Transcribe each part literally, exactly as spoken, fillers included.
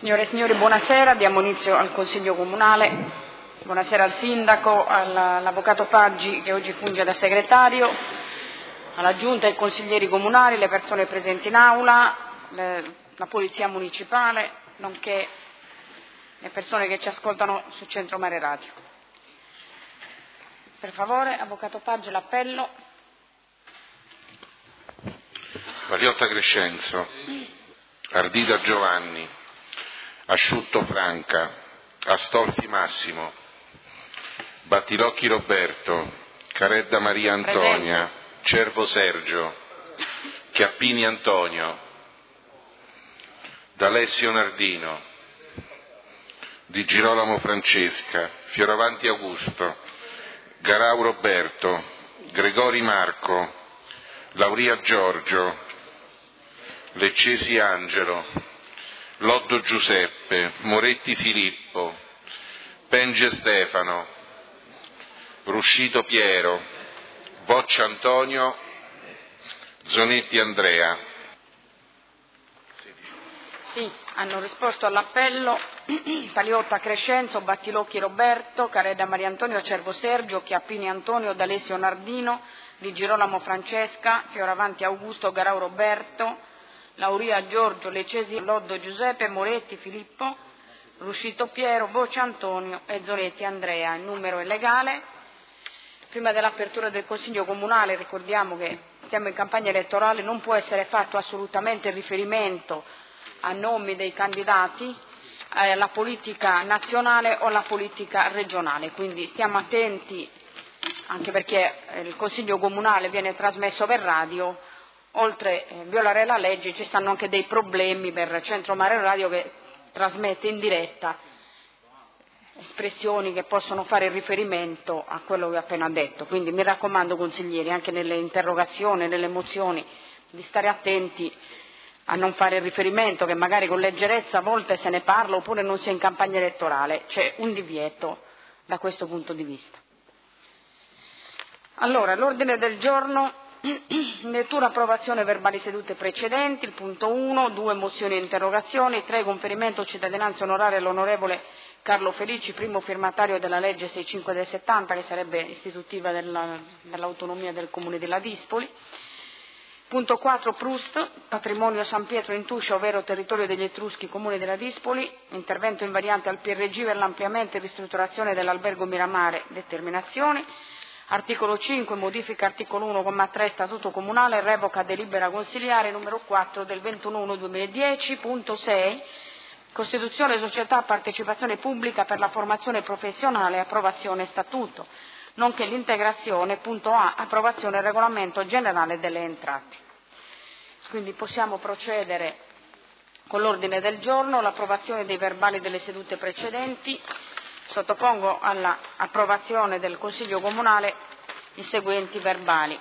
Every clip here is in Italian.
Signore e signori, buonasera. Diamo inizio al Consiglio Comunale. Buonasera al Sindaco, all'Avvocato Paggi che oggi funge da segretario, alla Giunta e ai consiglieri comunali, le persone presenti in aula, le, la Polizia Municipale, nonché le persone che ci ascoltano su Centro Mare Radio. Per favore, Avvocato Paggi, l'appello. Paliotta Crescenzo, Ardita Giovanni, Asciutto Franca, Astolfi Massimo, Battilocchi Roberto, Caredda Maria Antonia, Presente. Cervo Sergio, Chiappini Antonio, D'Alessio Nardino, Di Girolamo Francesca, Fioravanti Augusto, Garau Roberto, Gregori Marco, Lauria Giorgio, Leccesi Angelo, Loddo Giuseppe, Moretti Filippo, Penge Stefano, Ruscito Piero, Boccia Antonio, Zonetti Andrea. Sì, hanno risposto all'appello Paliotta Crescenzo, Battilocchi Roberto, Caredda Maria Antonio, Cervo Sergio, Chiappini Antonio, D'Alessio Nardino, Di Girolamo Francesca, Fioravanti Augusto, Garau Roberto, Lauria Giorgio, Leccesi, Loddo Giuseppe, Moretti Filippo, Ruscito Piero, Boccia Antonio e Zonetti Andrea. Il numero è legale. Prima dell'apertura del Consiglio Comunale ricordiamo che siamo in campagna elettorale, non può essere fatto assolutamente riferimento a nomi dei candidati, alla politica nazionale o alla politica regionale, quindi stiamo attenti, anche perché il Consiglio Comunale viene trasmesso per radio. Oltre a violare la legge ci stanno anche dei problemi per Centro Mare Radio che trasmette in diretta espressioni che possono fare riferimento a quello che ho appena detto. Quindi mi raccomando, consiglieri, anche nelle interrogazioni, nelle mozioni, di stare attenti a non fare riferimento, che magari con leggerezza a volte se ne parla oppure non si è in campagna elettorale. C'è un divieto da questo punto di vista. Allora, l'ordine del giorno. Lettura approvazione verbali sedute precedenti, il punto uno, due mozioni e interrogazioni, tre conferimento cittadinanza onoraria all'onorevole Carlo Felici, primo firmatario della legge sessantacinque del settanta, che sarebbe istitutiva della, dell'autonomia del comune di Ladispoli. Punto quattro, Proust, patrimonio San Pietro in Tuscia, ovvero territorio degli Etruschi, comune di Ladispoli, intervento invariante al P R G per l'ampliamento e ristrutturazione dell'albergo Miramare, determinazioni. Articolo cinque, modifica articolo uno, comma tre, Statuto Comunale, revoca delibera consiliare numero quattro del ventuno uno duemiladieci. Punto sei, Costituzione società a partecipazione pubblica per la formazione professionale, approvazione statuto, nonché l'integrazione. Punto A, approvazione regolamento generale delle entrate. Quindi possiamo procedere con l'ordine del giorno, l'approvazione dei verbali delle sedute precedenti. Sottopongo all'approvazione del Consiglio Comunale i seguenti verbali.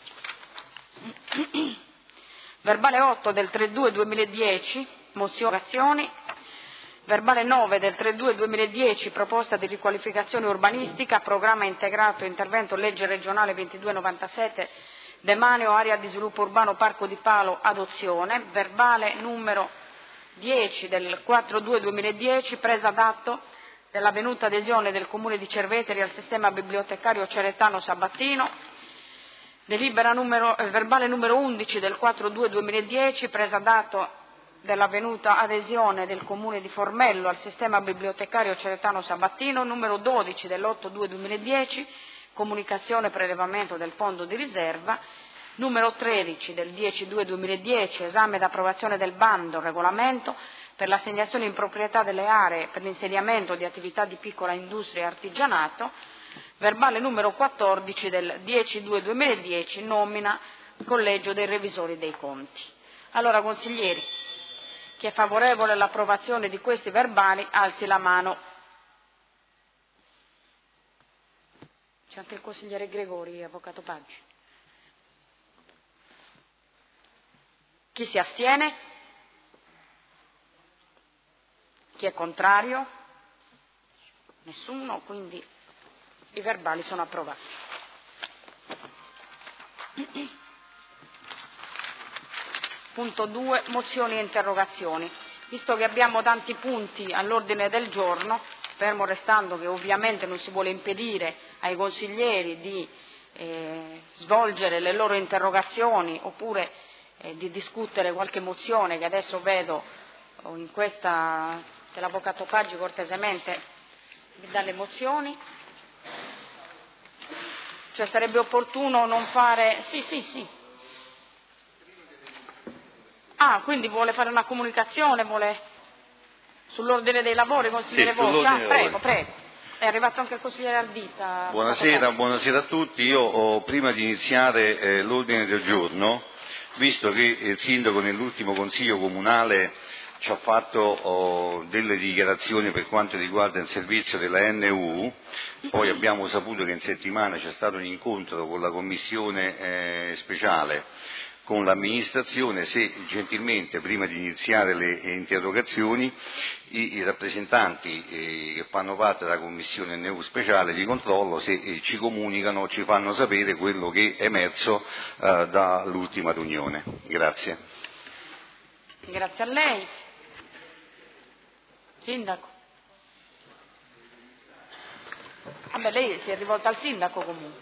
Verbale otto del tre due duemiladieci, mozioni. Verbale nove del tre due duemiladieci, proposta di riqualificazione urbanistica, programma integrato intervento legge regionale ventidue novantasette, demanio area di sviluppo urbano Parco di Palo, adozione. Verbale numero dieci del quattro due duemiladieci, presa d'atto dell'avvenuta adesione del Comune di Cerveteri al sistema bibliotecario Ceretano Sabattino. Delibera numero, eh, verbale numero undici del quattro due duemiladieci, presa d'atto dell'avvenuta adesione del Comune di Formello al sistema bibliotecario Ceretano Sabattino. Numero dodici dell'otto due duemiladieci, comunicazione e prelevamento del fondo di riserva. Numero tredici del dieci due duemiladieci, esame ed approvazione del bando, regolamento per l'assegnazione in proprietà delle aree per l'insediamento di attività di piccola industria e artigianato. Verbale numero quattordici del dieci due duemiladieci, nomina collegio dei revisori dei conti. Allora, consiglieri, chi è favorevole all'approvazione di questi verbali alzi la mano. C'è anche il consigliere Gregori, avvocato Paggi. Chi si astiene? Chi è contrario? Nessuno, quindi i verbali sono approvati. Punto due, mozioni e interrogazioni. visto che abbiamo tanti punti all'ordine del giorno, fermo restando che ovviamente non si vuole impedire ai consiglieri di eh, svolgere le loro interrogazioni oppure eh, di discutere qualche mozione che adesso vedo in questa, se l'avvocato Faggi cortesemente mi dà le mozioni, cioè sarebbe opportuno non fare, sì sì sì, ah quindi vuole fare una comunicazione, vuole sull'ordine dei lavori, consigliere sì, Bossi, ah, prego, prego, è arrivato anche il consigliere Ardita. Buonasera, buonasera a tutti, io ho, prima di iniziare eh, l'ordine del giorno, visto che il sindaco nell'ultimo consiglio comunale ci ha fatto oh, delle dichiarazioni per quanto riguarda il servizio della N U, poi abbiamo saputo che in settimana c'è stato un incontro con la commissione eh, speciale, con l'amministrazione, se gentilmente prima di iniziare le eh, interrogazioni i, i rappresentanti eh, che fanno parte della commissione N U speciale di controllo se eh, ci comunicano, ci fanno sapere quello che è emerso eh, dall'ultima riunione. Grazie. Grazie a lei. Sindaco. Vabbè, lei si è rivolta al sindaco comunque.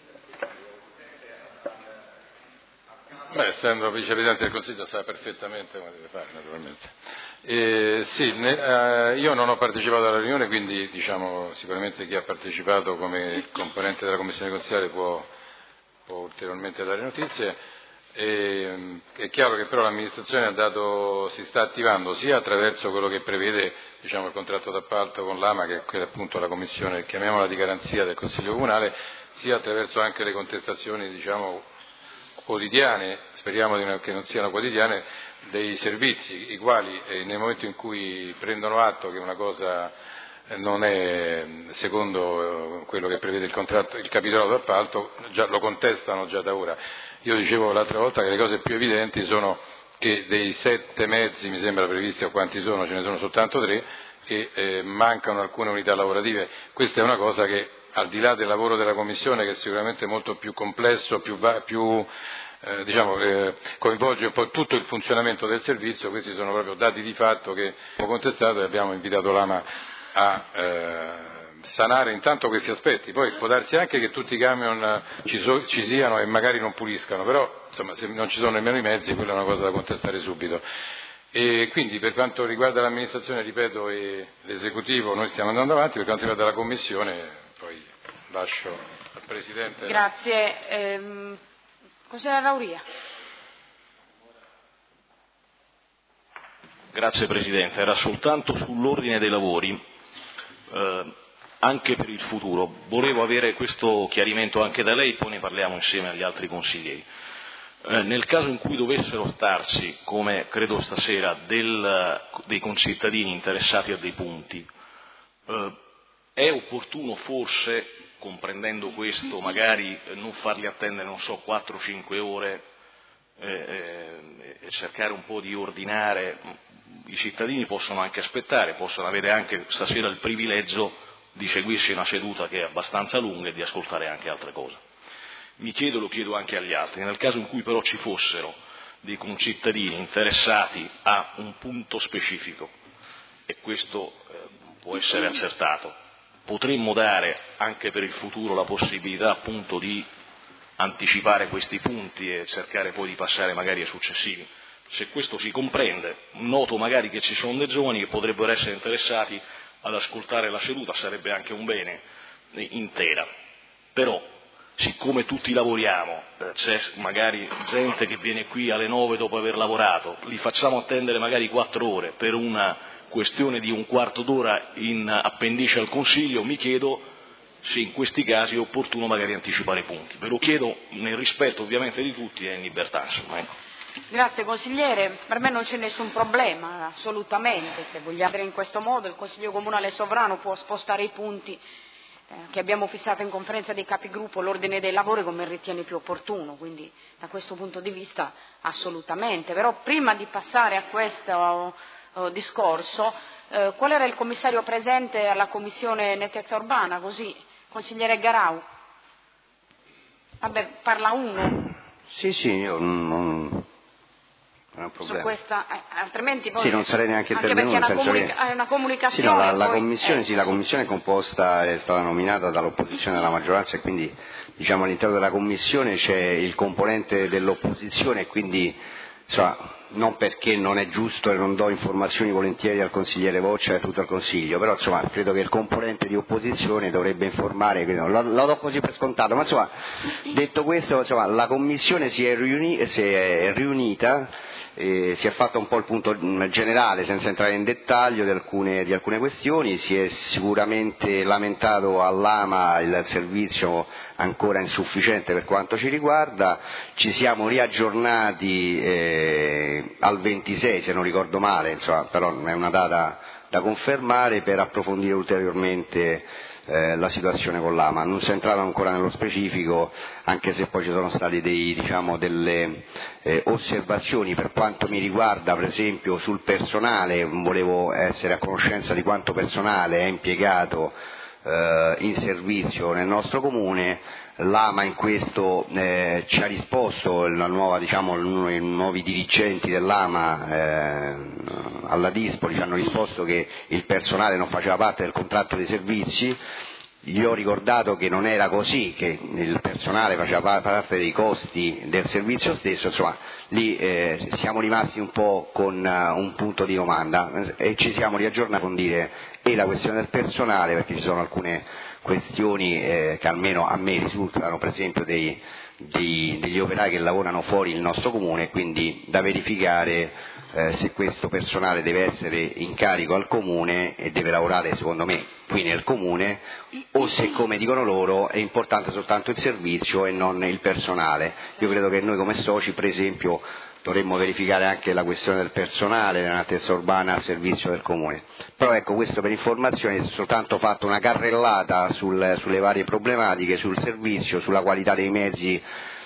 Beh, essendo vicepresidente del Consiglio sa perfettamente come deve fare, naturalmente. Eh, sì, ne, eh, io non ho partecipato alla riunione, quindi diciamo sicuramente chi ha partecipato come componente della Commissione Consigliare può, può ulteriormente dare notizie. E, è chiaro che però l'amministrazione ha dato, si sta attivando sia attraverso quello che prevede diciamo, il contratto d'appalto con l'A M A, che è appunto la commissione, chiamiamola di garanzia del Consiglio Comunale, sia attraverso anche le contestazioni diciamo, quotidiane, speriamo di non, che non siano quotidiane, dei servizi, i quali eh, nel momento in cui prendono atto che una cosa eh, non è secondo eh, quello che prevede il contratto, il capitolato d'appalto, già lo contestano già da ora. Io dicevo l'altra volta che le cose più evidenti sono che dei sette mezzi, mi sembra previsti, o quanti sono, ce ne sono soltanto tre, che eh, mancano alcune unità lavorative. Questa è una cosa che, al di là del lavoro della Commissione, che è sicuramente molto più complesso, più, più eh, diciamo, eh, coinvolge un po' tutto il funzionamento del servizio, questi sono proprio dati di fatto che abbiamo contestato e abbiamo invitato l'A M A a eh, sanare intanto questi aspetti. Poi può darsi anche che tutti i camion ci, so, ci siano e magari non puliscano, però insomma, se non ci sono nemmeno i mezzi, quella è una cosa da contestare subito. E quindi per quanto riguarda l'amministrazione, ripeto, e l'esecutivo, noi stiamo andando avanti, per quanto riguarda la Commissione poi lascio al Presidente. Grazie. Ehm, Consigliere Lauria. Grazie Presidente, era soltanto sull'ordine dei lavori, eh, anche per il futuro. Volevo avere questo chiarimento anche da lei, poi ne parliamo insieme agli altri consiglieri. Eh, nel caso in cui dovessero starci, come credo stasera, del, dei concittadini interessati a dei punti, eh, è opportuno forse, comprendendo questo, magari non farli attendere, non so, quattro cinque ore eh, eh, e cercare un po' di ordinare. I cittadini possono anche aspettare, possono avere anche stasera il privilegio di seguirsi una seduta che è abbastanza lunga e di ascoltare anche altre cose. Mi chiedo, lo chiedo anche agli altri, nel caso in cui però ci fossero dei concittadini interessati a un punto specifico, e questo eh, può essere accertato, potremmo dare anche per il futuro la possibilità appunto di anticipare questi punti e cercare poi di passare magari ai successivi. Se questo si comprende, noto magari che ci sono dei giovani che potrebbero essere interessati ad ascoltare la seduta, sarebbe anche un bene intera. Però, siccome tutti lavoriamo, eh, c'è magari gente che viene qui alle nove dopo aver lavorato, li facciamo attendere magari quattro ore per una questione di un quarto d'ora in appendice al Consiglio, mi chiedo se in questi casi è opportuno magari anticipare i punti. Ve lo chiedo nel rispetto ovviamente di tutti e in libertà, insomma. Ecco. Grazie consigliere, per me non c'è nessun problema, assolutamente, se vogliamo andare in questo modo il Consiglio Comunale sovrano può spostare i punti eh, che abbiamo fissato in conferenza dei capigruppo, l'ordine dei lavori come ritiene più opportuno, quindi da questo punto di vista assolutamente, però prima di passare a questo uh, discorso, uh, qual era il commissario presente alla Commissione Nettezza Urbana, così, consigliere Garau? Vabbè, parla uno. Sì, sì, io non... non è un problema. Su questa, eh, altrimenti poi... Sì, non sarei neanche intervenuto, nel senso che... è una comunicazione... Sì, no, la, la, poi, commissione, eh. sì, la commissione è composta, è stata nominata dall'opposizione e dalla maggioranza e quindi diciamo all'interno della commissione c'è il componente dell'opposizione e quindi insomma, non perché non è giusto e non do informazioni volentieri al consigliere Voccia e a tutto il Consiglio, però insomma credo che il componente di opposizione dovrebbe informare, lo, lo do così per scontato, ma insomma detto questo insomma, la commissione si è, riuni, si è riunita, eh, si è fatto un po' il punto generale senza entrare in dettaglio di alcune, di alcune questioni, si è sicuramente lamentato all'Ama il servizio ancora insufficiente per quanto ci riguarda, ci siamo riaggiornati eh, al ventisei se non ricordo male, insomma, però è una data da confermare per approfondire ulteriormente eh, la situazione con l'Ama. Non si è entrato ancora nello specifico, anche se poi ci sono state dei, diciamo, delle eh, osservazioni per quanto mi riguarda, per esempio sul personale, volevo essere a conoscenza di quanto personale è impiegato eh, in servizio nel nostro comune. L'Ama in questo eh, ci ha risposto, la nuova, diciamo, i nuovi dirigenti dell'Ama eh, alla Dispoli ci hanno risposto che il personale non faceva parte del contratto dei servizi. Gli ho ricordato che non era così, che il personale faceva parte dei costi del servizio stesso, insomma lì eh, siamo rimasti un po' con uh, un punto di domanda e ci siamo riaggiornati con dire e la questione del personale, perché ci sono alcune questioni eh, che almeno a me risultano, per esempio dei, dei, degli operai che lavorano fuori il nostro comune, quindi da verificare eh, se questo personale deve essere in carico al comune e deve lavorare secondo me qui nel comune o se, come dicono loro, è importante soltanto il servizio e non il personale. Io credo che noi come soci, per esempio, dovremmo verificare anche la questione del personale nell'altezza urbana al servizio del comune. Però ecco, questo per informazione, ho soltanto fatto una carrellata sul, sulle varie problematiche, sul servizio, sulla qualità dei mezzi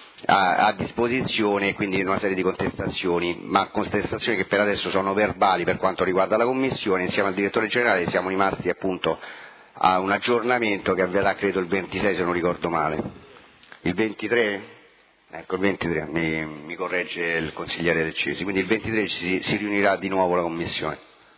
a, a disposizione e quindi una serie di contestazioni, ma contestazioni che per adesso sono verbali per quanto riguarda la Commissione. Insieme al direttore generale siamo rimasti appunto a un aggiornamento che avverrà credo il ventisei se non ricordo male. Il ventitré? Ecco, il ventitré, mi, mi corregge il consigliere del Cesi, quindi il ventitré si, si riunirà di nuovo la Commissione.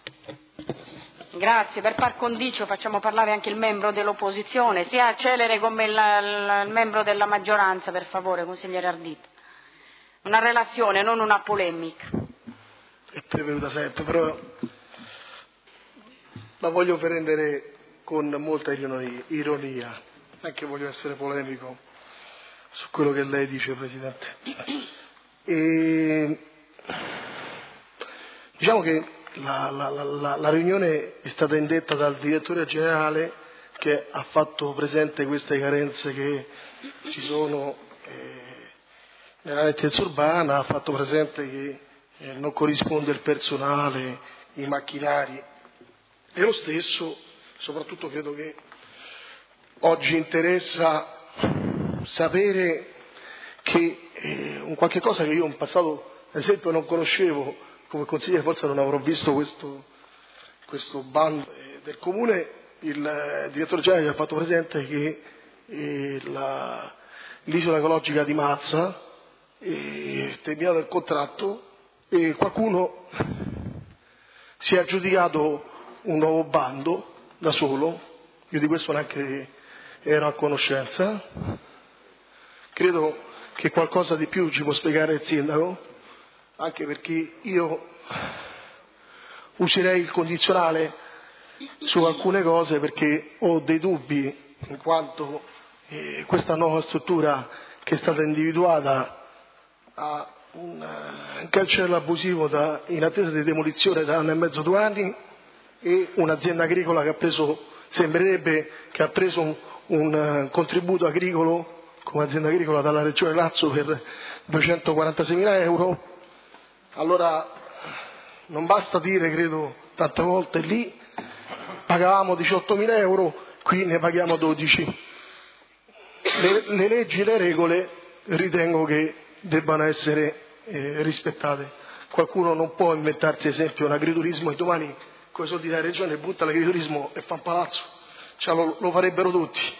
Grazie, per par condicio facciamo parlare anche il membro dell'opposizione, sia celere come il, il, il membro della maggioranza, per favore, consigliere Arditi. Una relazione, non una polemica. È prevenuta sempre, però la voglio prendere con molta ironia, anche voglio essere polemico su quello che lei dice, Presidente. E diciamo che la, la, la, la riunione è stata indetta dal direttore generale che ha fatto presente queste carenze che ci sono eh, nella nettezza urbana, ha fatto presente che eh, non corrisponde il personale, i macchinari e lo stesso, soprattutto credo che oggi interessa sapere che eh, un qualche cosa che io in passato ad esempio non conoscevo, come consigliere forse non avrò visto questo, questo bando eh, del comune, il eh, direttore generale ha fatto presente che eh, la, l'isola ecologica di Mazza è terminato il contratto e qualcuno si è aggiudicato un nuovo bando da solo, io di questo neanche ero a conoscenza. Credo che qualcosa di più ci può spiegare il sindaco, anche perché io userei il condizionale su alcune cose perché ho dei dubbi, in quanto eh, questa nuova struttura che è stata individuata ha un, un cancello abusivo da, in attesa di demolizione da anno e mezzo, due anni, e un'azienda agricola che ha preso, sembrerebbe che ha preso un, un contributo agricolo come azienda agricola dalla Regione Lazio per duecentoquarantaseimila euro. Allora non basta dire, credo tante volte, lì pagavamo diciottomila euro, qui ne paghiamo dodici. Le, le leggi e le regole ritengo che debbano essere eh, rispettate. Qualcuno non può inventarsi, ad esempio, un agriturismo e domani con i soldi della Regione butta l'agriturismo e fa un palazzo, cioè, lo, lo farebbero tutti.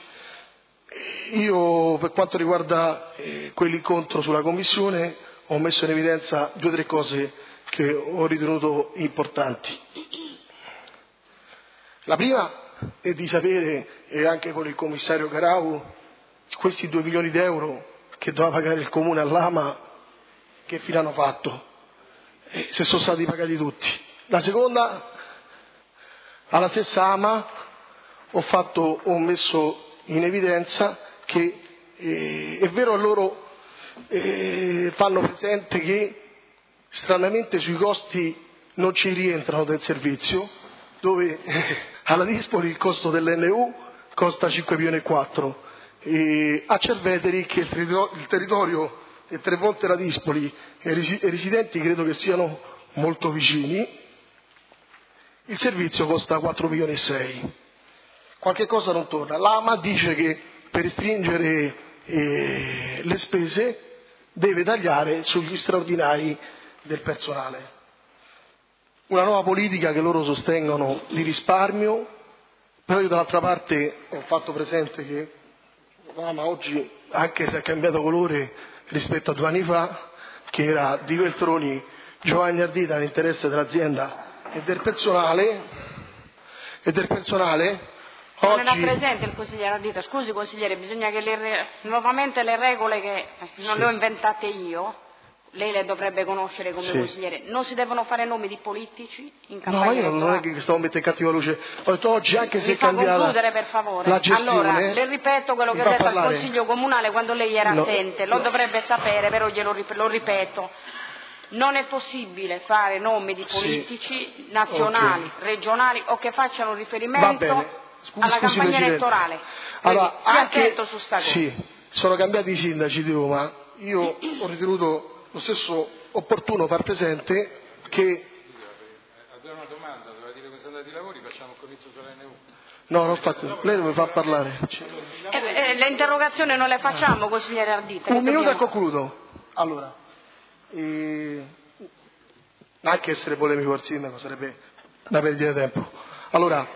Io, per quanto riguarda eh, quell'incontro sulla Commissione, ho messo in evidenza due o tre cose che ho ritenuto importanti. La prima è di sapere, e anche con il commissario Garau, questi due milioni di euro che doveva pagare il comune all'Ama, che fine hanno fatto? E se sono stati pagati tutti. La seconda, alla stessa Ama ho, fatto, ho messo in evidenza che eh, è vero, loro eh, fanno presente che stranamente sui costi non ci rientrano del servizio, dove eh, alla Dispoli il costo dell'N U costa cinque milioni e quattro, e a Cerveteri, che è il territorio è tre volte la Dispoli, e i residenti credo che siano molto vicini, il servizio costa quattro milioni e sei. Qualche cosa non torna. L'Ama dice che per restringere eh, le spese deve tagliare sugli straordinari del personale. Una nuova politica che loro sostengono di risparmio, però io dall'altra parte ho fatto presente che l'Ama oggi, anche se ha cambiato colore rispetto a due anni fa, che era di Veltroni, Giovanni Ardita nell'interesse dell'azienda e del personale, e del personale non oggi... era presente il consigliere Ardita. Scusi consigliere, bisogna che le, nuovamente le regole che non sì. le ho inventate io, lei le dovrebbe conoscere come sì. consigliere, non si devono fare nomi di politici in campagna No, io elettorale. non è che stavo a mettere cattiva luce, ho detto oggi anche se Mi è fa cambiata concludere per favore. la gestione, allora, le ripeto quello che ho detto parlare. al Consiglio Comunale quando lei era no, assente, lo no. dovrebbe sapere, però glielo rip- lo ripeto. Non è possibile fare nomi di politici sì. nazionali, okay. regionali o che facciano riferimento Scusi, alla scusi, campagna Presidente. elettorale. Allora, sia anche, attento su sta cosa. Sì, sono cambiati i sindaci di Roma. Io ho ritenuto lo stesso opportuno far presente che... Abbiamo una domanda, doveva dire come sono andati i lavori, facciamo un comizio sull'N U. No, non fatto. Lei deve far parlare. Eh, eh, le interrogazioni non le facciamo, consigliere Ardita. Un minuto dobbiamo... e concludo. Allora, eh, anche essere polemico al sindaco sarebbe una perdita di tempo. Allora,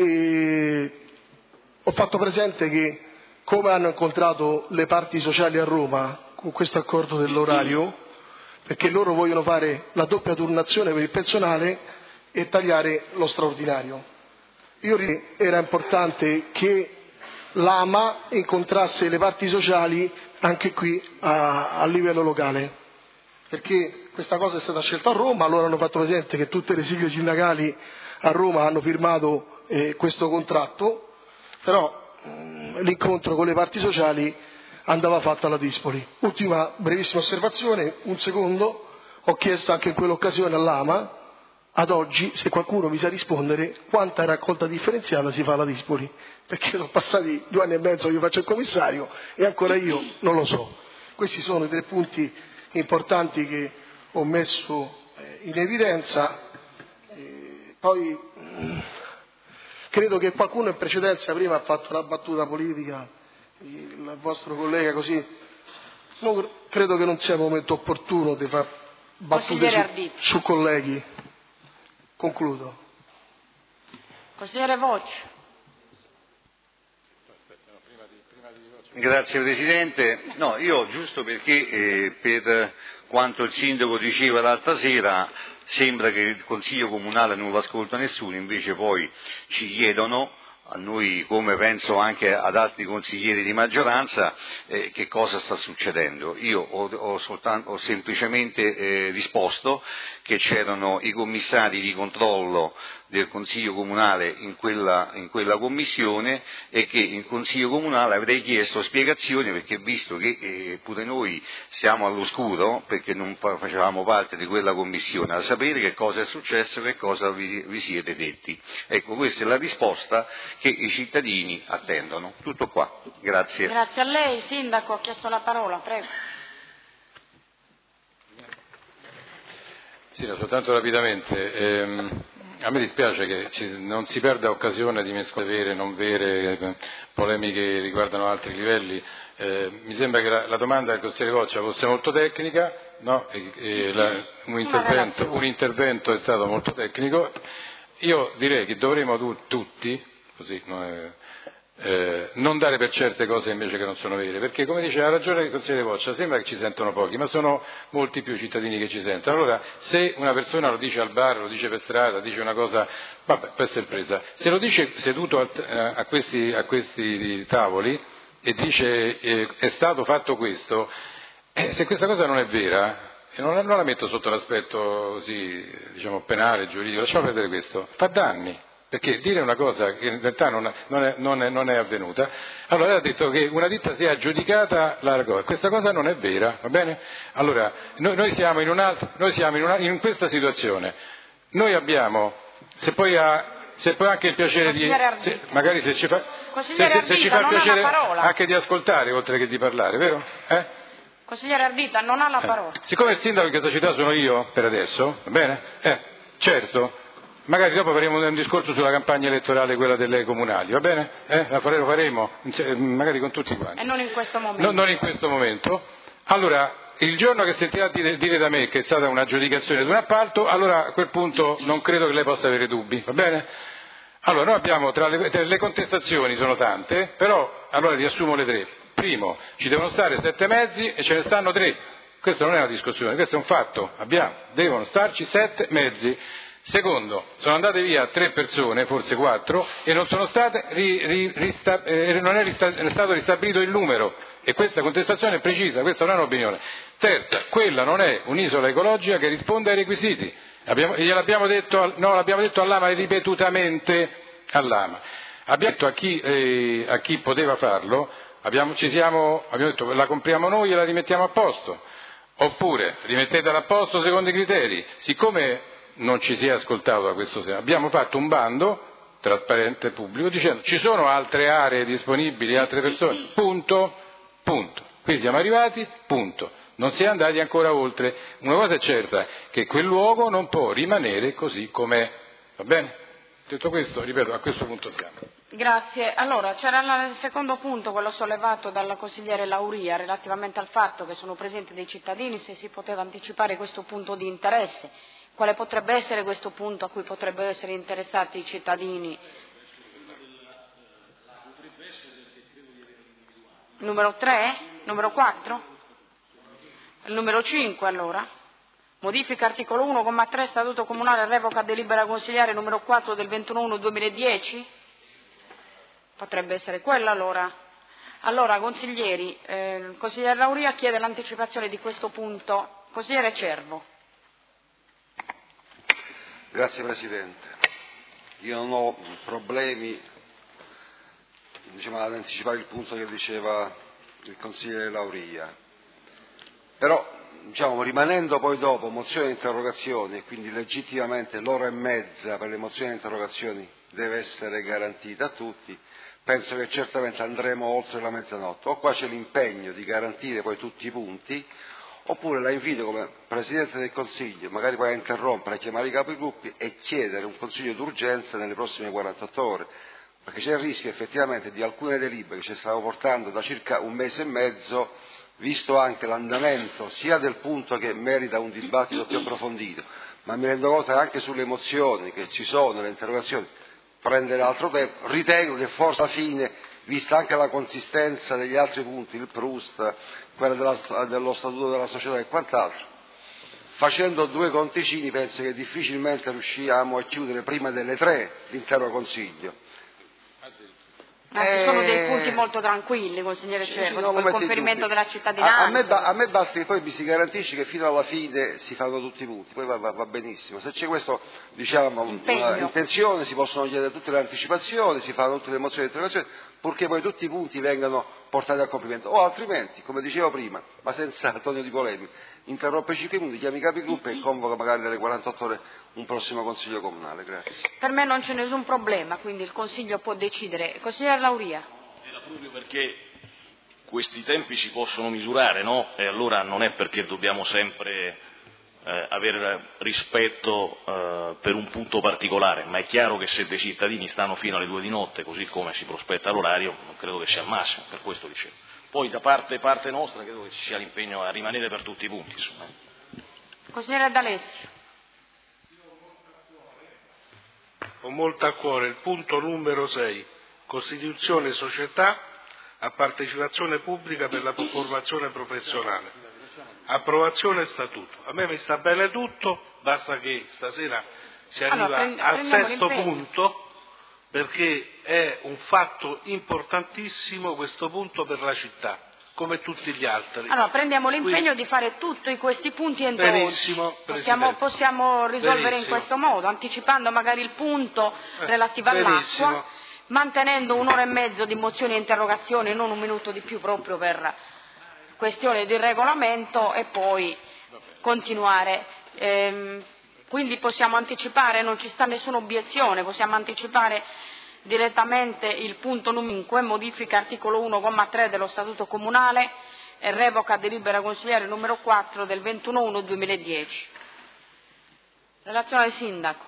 eh, ho fatto presente che come hanno incontrato le parti sociali a Roma con questo accordo dell'orario, perché loro vogliono fare la doppia turnazione per il personale e tagliare lo straordinario. Io ritengo che era importante che l'Ama incontrasse le parti sociali anche qui a, a livello locale, perché questa cosa è stata scelta a Roma, loro hanno fatto presente che tutte le sigle sindacali a Roma hanno firmato eh, questo contratto, però mh, l'incontro con le parti sociali andava fatta alla Dispoli. Ultima brevissima osservazione, un secondo, ho chiesto anche in quell'occasione all'Ama, ad oggi, se qualcuno mi sa rispondere, quanta raccolta differenziata si fa alla Dispoli, perché sono passati due anni e mezzo che io faccio il commissario e ancora io non lo so. Questi sono i tre punti importanti che ho messo in evidenza. E poi mh, credo che qualcuno in precedenza prima ha fatto la battuta politica, il vostro collega così, non, credo che non sia il momento opportuno di far battute su, su colleghi. Concludo. Consigliere Voce. Grazie Presidente. No, io giusto perché eh, per quanto il Sindaco diceva l'altra sera sembra che il Consiglio Comunale non lo ascolta nessuno, invece poi ci chiedono a noi, come penso anche ad altri consiglieri di maggioranza, eh, che cosa sta succedendo. Io ho, ho, soltanto, ho semplicemente eh, risposto che c'erano i commissari di controllo del Consiglio Comunale in quella, in quella commissione e che in Consiglio Comunale avrei chiesto spiegazioni, perché visto che eh, pure noi siamo all'oscuro, perché non facevamo parte di quella commissione, a sapere che cosa è successo, che cosa vi, vi siete detti. Ecco, questa è la risposta che i cittadini attendono. Tutto qua. Grazie. Grazie a lei. Sindaco, ha chiesto la parola, prego. Sì, no, soltanto rapidamente. Ehm, a me dispiace che ci, non si perda occasione di mescolare vere, non vere, polemiche che riguardano altri livelli. Eh, mi sembra che la, la domanda del consigliere Coccia fosse molto tecnica, no? e, e la, un, intervento, un intervento è stato molto tecnico. Io direi che dovremmo tu, tutti, così, no, eh, eh, non dare per certe cose invece che non sono vere, perché come dice ha ragione il consigliere Boccia, sembra che ci sentono pochi, ma sono molti più i cittadini che ci sentono. Allora se una persona lo dice al bar, lo dice per strada, dice una cosa, vabbè, può essere presa, se lo dice seduto a, a, questi, a questi tavoli e dice eh, è stato fatto questo, eh, se questa cosa non è vera, e non, non la metto sotto l'aspetto così, diciamo, penale, giuridico, lasciamo perdere questo, fa danni. Perché dire una cosa che in realtà non, non, è, non, è, non è avvenuta, allora lei ha detto che una ditta si è aggiudicata la cosa, questa cosa non è vera, va bene? Allora, noi, noi siamo, in, un'altra, noi siamo in, una, in questa situazione, noi abbiamo, se poi ha, se poi anche il piacere di, se, magari se ci fa, se, se, se ci fa il piacere anche di ascoltare oltre che di parlare, vero? Eh? Consigliere Ardita, non ha la parola. Eh. Siccome il sindaco di questa città sono io, per adesso, va bene? Eh, certo. Magari dopo faremo un discorso sulla campagna elettorale, quella delle comunali, va bene? Eh? La faremo, faremo, magari con tutti quanti. E non in questo momento. No, non in questo momento. Allora, il giorno che sentirà dire, dire da me che è stata un'aggiudicazione di un appalto, allora a quel punto non credo che lei possa avere dubbi, va bene? Allora, noi abbiamo, tra le, tra le contestazioni sono tante, però, allora riassumo le tre. Primo, ci devono stare sette mezzi e ce ne stanno tre. Questa non è una discussione, questo è un fatto. Abbiamo, devono starci sette mezzi. Secondo, sono andate via tre persone, forse quattro, e non, sono state, ri, ri, rista, eh, non è, rista, è stato ristabilito il numero, e questa contestazione è precisa, questa non è un'opinione. Terza, quella non è un'isola ecologica che risponde ai requisiti, abbiamo, gliel'abbiamo detto, no, l'abbiamo detto all'Ama ripetutamente all'Ama. Abbiamo detto a chi, eh, a chi poteva farlo, abbiamo, ci siamo, abbiamo detto la compriamo noi e la rimettiamo a posto, oppure rimettetela a posto secondo i criteri, siccome non ci si è ascoltato da questo senso. Abbiamo fatto un bando trasparente e pubblico dicendo ci sono altre aree disponibili, altre persone, punto, punto. Qui siamo arrivati, punto. Non si è andati ancora oltre. Una cosa è certa, che quel luogo non può rimanere così com'è. Va bene? Detto questo, ripeto, a questo punto siamo. Grazie. Allora, c'era il secondo punto, quello sollevato dalla consigliere Lauria, relativamente al fatto che sono presenti dei cittadini, se si poteva anticipare questo punto di interesse. Quale potrebbe essere questo punto a cui potrebbero essere interessati i cittadini? Numero tre? Numero quattro? Il numero cinque allora? Modifica articolo uno, comma tre, Statuto Comunale, revoca delibera consigliare numero quattro del ventuno uno duemiladieci? Potrebbe essere quello allora. Allora, consiglieri, eh, il consigliere Lauria chiede l'anticipazione di questo punto. Consigliere Cervo. Grazie Presidente. Io non ho problemi, diciamo, ad anticipare il punto che diceva il consigliere Lauria, però diciamo, rimanendo poi dopo mozioni e interrogazioni e quindi legittimamente l'ora e mezza per le mozioni e interrogazioni deve essere garantita a tutti, penso che certamente andremo oltre la mezzanotte. O qua c'è l'impegno di garantire poi tutti i punti, oppure la invito come Presidente del Consiglio, magari poi a interrompere, a chiamare i capigruppi e chiedere un consiglio d'urgenza nelle prossime quarantotto ore, perché c'è il rischio effettivamente di alcune delibere che ci stiamo portando da circa un mese e mezzo, visto anche l'andamento sia del punto che merita un dibattito più approfondito, ma mi rendo conto che anche sulle mozioni che ci sono, le interrogazioni, prendere altro tempo. Ritengo che forse alla fine, vista anche la consistenza degli altri punti, il Proust, quella della, dello statuto della società e quant'altro, facendo due conticini penso che difficilmente riusciamo a chiudere prima delle tre l'intero Consiglio. Ma ci sono dei punti molto tranquilli, consigliere sì, Cervo, sì, no, il conferimento della cittadinanza. A, a, me, a me basta che poi mi si garantisce che fino alla fine si fanno tutti i punti, poi va, va, va benissimo. Se c'è questa diciamo, intenzione si possono chiedere tutte le anticipazioni, si fanno tutte le mozioni di interrogazione, purché poi tutti i punti vengano portati a compimento. O altrimenti, come dicevo prima, ma senza tono di polemica, interrompe cinque minuti, chiami i capigruppo e convoca magari nelle quarantotto ore un prossimo Consiglio Comunale. Grazie. Per me non c'è nessun problema, quindi il Consiglio può decidere. Consigliere Lauria. Era proprio perché questi tempi si possono misurare, no? E allora non è perché dobbiamo sempre eh, avere rispetto eh, per un punto particolare, ma è chiaro che se dei cittadini stanno fino alle due di notte, così come si prospetta l'orario, non credo che sia il massimo, per questo dicevo. Poi da parte, parte nostra credo che ci sia l'impegno a rimanere per tutti i punti. Insomma. Consigliere D'Alessio. Ho molto a cuore il punto numero sei, costituzione società a partecipazione pubblica per la formazione professionale, approvazione statuto. A me mi sta bene tutto, basta che stasera si arriva allora, prend- al sesto l'impegno. punto, perché è un fatto importantissimo questo punto per la città, come tutti gli altri. Allora, prendiamo l'impegno Quindi, di fare tutti questi punti entro benissimo, oggi. Possiamo, possiamo risolvere benissimo. in questo modo, anticipando magari il punto relativo benissimo. all'acqua, mantenendo un'ora e mezzo di mozioni e interrogazioni, non un minuto di più proprio per questione di regolamento, e poi continuare. Ehm, quindi possiamo anticipare, non ci sta nessuna obiezione, possiamo anticipare direttamente il punto numero cinque, modifica articolo uno, comma tre dello Statuto Comunale e revoca delibera consigliare numero quattro del ventuno uno duemiladieci. Relazione al Sindaco.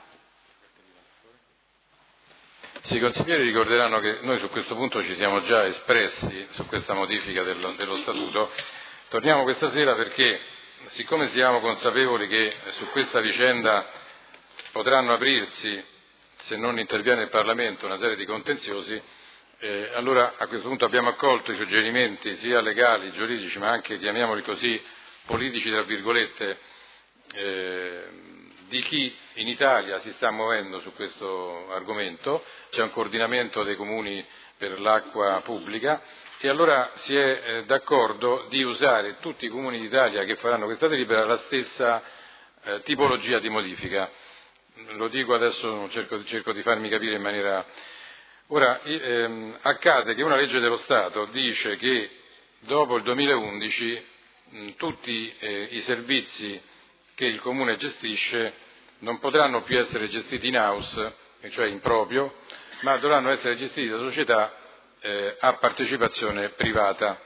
Sì, i consiglieri ricorderanno che noi su questo punto ci siamo già espressi su questa modifica dello, dello Statuto. Torniamo questa sera perché, siccome siamo consapevoli che su questa vicenda potranno aprirsi, se non interviene il Parlamento, una serie di contenziosi, eh, allora a questo punto abbiamo accolto i suggerimenti sia legali, giuridici, ma anche, chiamiamoli così, politici, tra virgolette, eh, di chi in Italia si sta muovendo su questo argomento. C'è un coordinamento dei comuni per l'acqua pubblica e allora si è eh, d'accordo di usare tutti i comuni d'Italia che faranno questa delibera la stessa eh, tipologia di modifica. Lo dico adesso, cerco, cerco di farmi capire in maniera... Ora, ehm, accade che una legge dello Stato dice che dopo il duemilaundici mh, tutti eh, i servizi che il Comune gestisce non potranno più essere gestiti in house, cioè in proprio, ma dovranno essere gestiti da società eh, a partecipazione privata.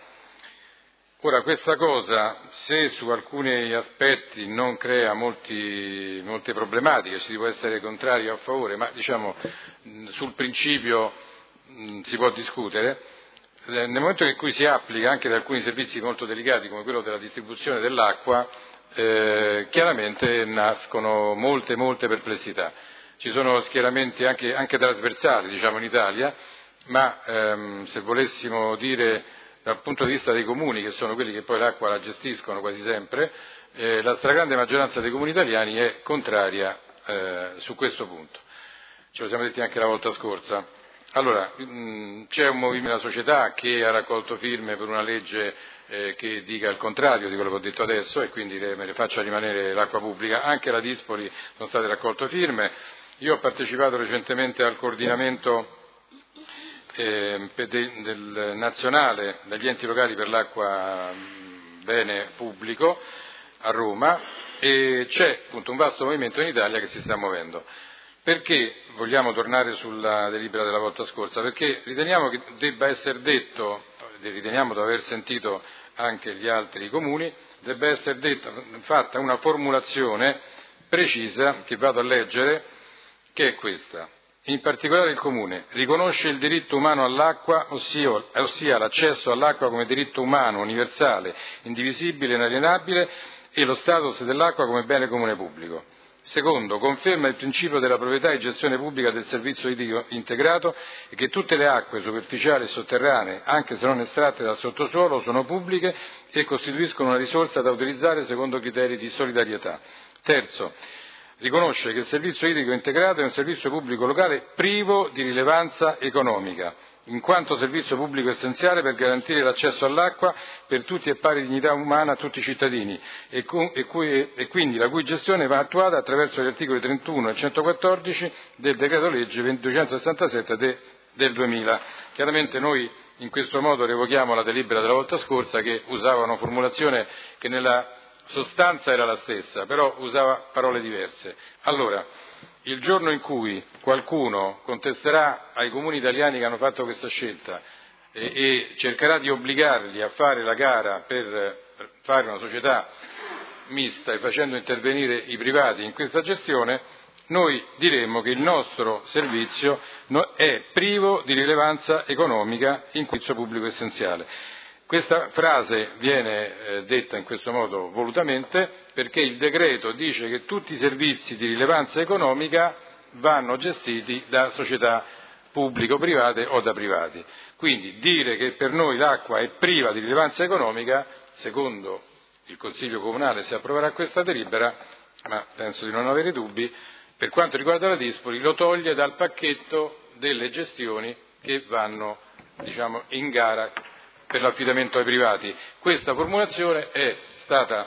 Ora, questa cosa, se su alcuni aspetti non crea molti, molte problematiche, si può essere contrari o a favore, ma diciamo sul principio mh, si può discutere, nel momento in cui si applica anche da alcuni servizi molto delicati come quello della distribuzione dell'acqua, eh, chiaramente nascono molte, molte perplessità. Ci sono schieramenti anche, anche trasversali, diciamo, in Italia, ma ehm, se volessimo dire dal punto di vista dei comuni, che sono quelli che poi l'acqua la gestiscono quasi sempre, eh, la stragrande maggioranza dei comuni italiani è contraria eh, su questo punto. Ce lo siamo detti anche la volta scorsa. Allora, mh, c'è un movimento della società che ha raccolto firme per una legge eh, che dica il contrario di quello che ho detto adesso e quindi le, me le faccia rimanere l'acqua pubblica. Anche la Dispoli sono state raccolte firme. Io ho partecipato recentemente al coordinamento Eh, del nazionale degli enti locali per l'acqua bene pubblico a Roma e c'è appunto un vasto movimento in Italia che si sta muovendo. Perché vogliamo tornare sulla delibera della volta scorsa? Perché riteniamo che debba essere detto, riteniamo di aver sentito anche gli altri comuni, debba essere detta, fatta una formulazione precisa che vado a leggere, che è questa. In particolare il Comune riconosce il diritto umano all'acqua, ossia, ossia l'accesso all'acqua come diritto umano, universale, indivisibile e inalienabile, e lo status dell'acqua come bene comune pubblico. Secondo, conferma il principio della proprietà e gestione pubblica del servizio idrico integrato e che tutte le acque superficiali e sotterranee, anche se non estratte dal sottosuolo, sono pubbliche e costituiscono una risorsa da utilizzare secondo criteri di solidarietà. Terzo, riconosce che il servizio idrico integrato è un servizio pubblico locale privo di rilevanza economica, in quanto servizio pubblico essenziale per garantire l'accesso all'acqua per tutti e pari dignità umana a tutti i cittadini e, cu- e, cui- e quindi la cui gestione va attuata attraverso gli articoli trentuno e centoquattordici del decreto legge duecentosessantasette de- del duemila. Chiaramente noi in questo modo revochiamo la delibera della volta scorsa che usava una formulazione che nella sostanza era la stessa, però usava parole diverse. Allora, il giorno in cui qualcuno contesterà ai comuni italiani che hanno fatto questa scelta e, e cercherà di obbligarli a fare la gara per fare una società mista e facendo intervenire i privati in questa gestione, noi diremmo che il nostro servizio è privo di rilevanza economica in servizio pubblico essenziale. Questa frase viene eh, detta in questo modo volutamente perché il decreto dice che tutti i servizi di rilevanza economica vanno gestiti da società pubblico-private o da privati. Quindi dire che per noi l'acqua è priva di rilevanza economica, secondo il Consiglio Comunale se approverà questa delibera, ma penso di non avere dubbi, per quanto riguarda la Dispoli lo toglie dal pacchetto delle gestioni che vanno, diciamo, in gara per l'affidamento ai privati. Questa formulazione è stata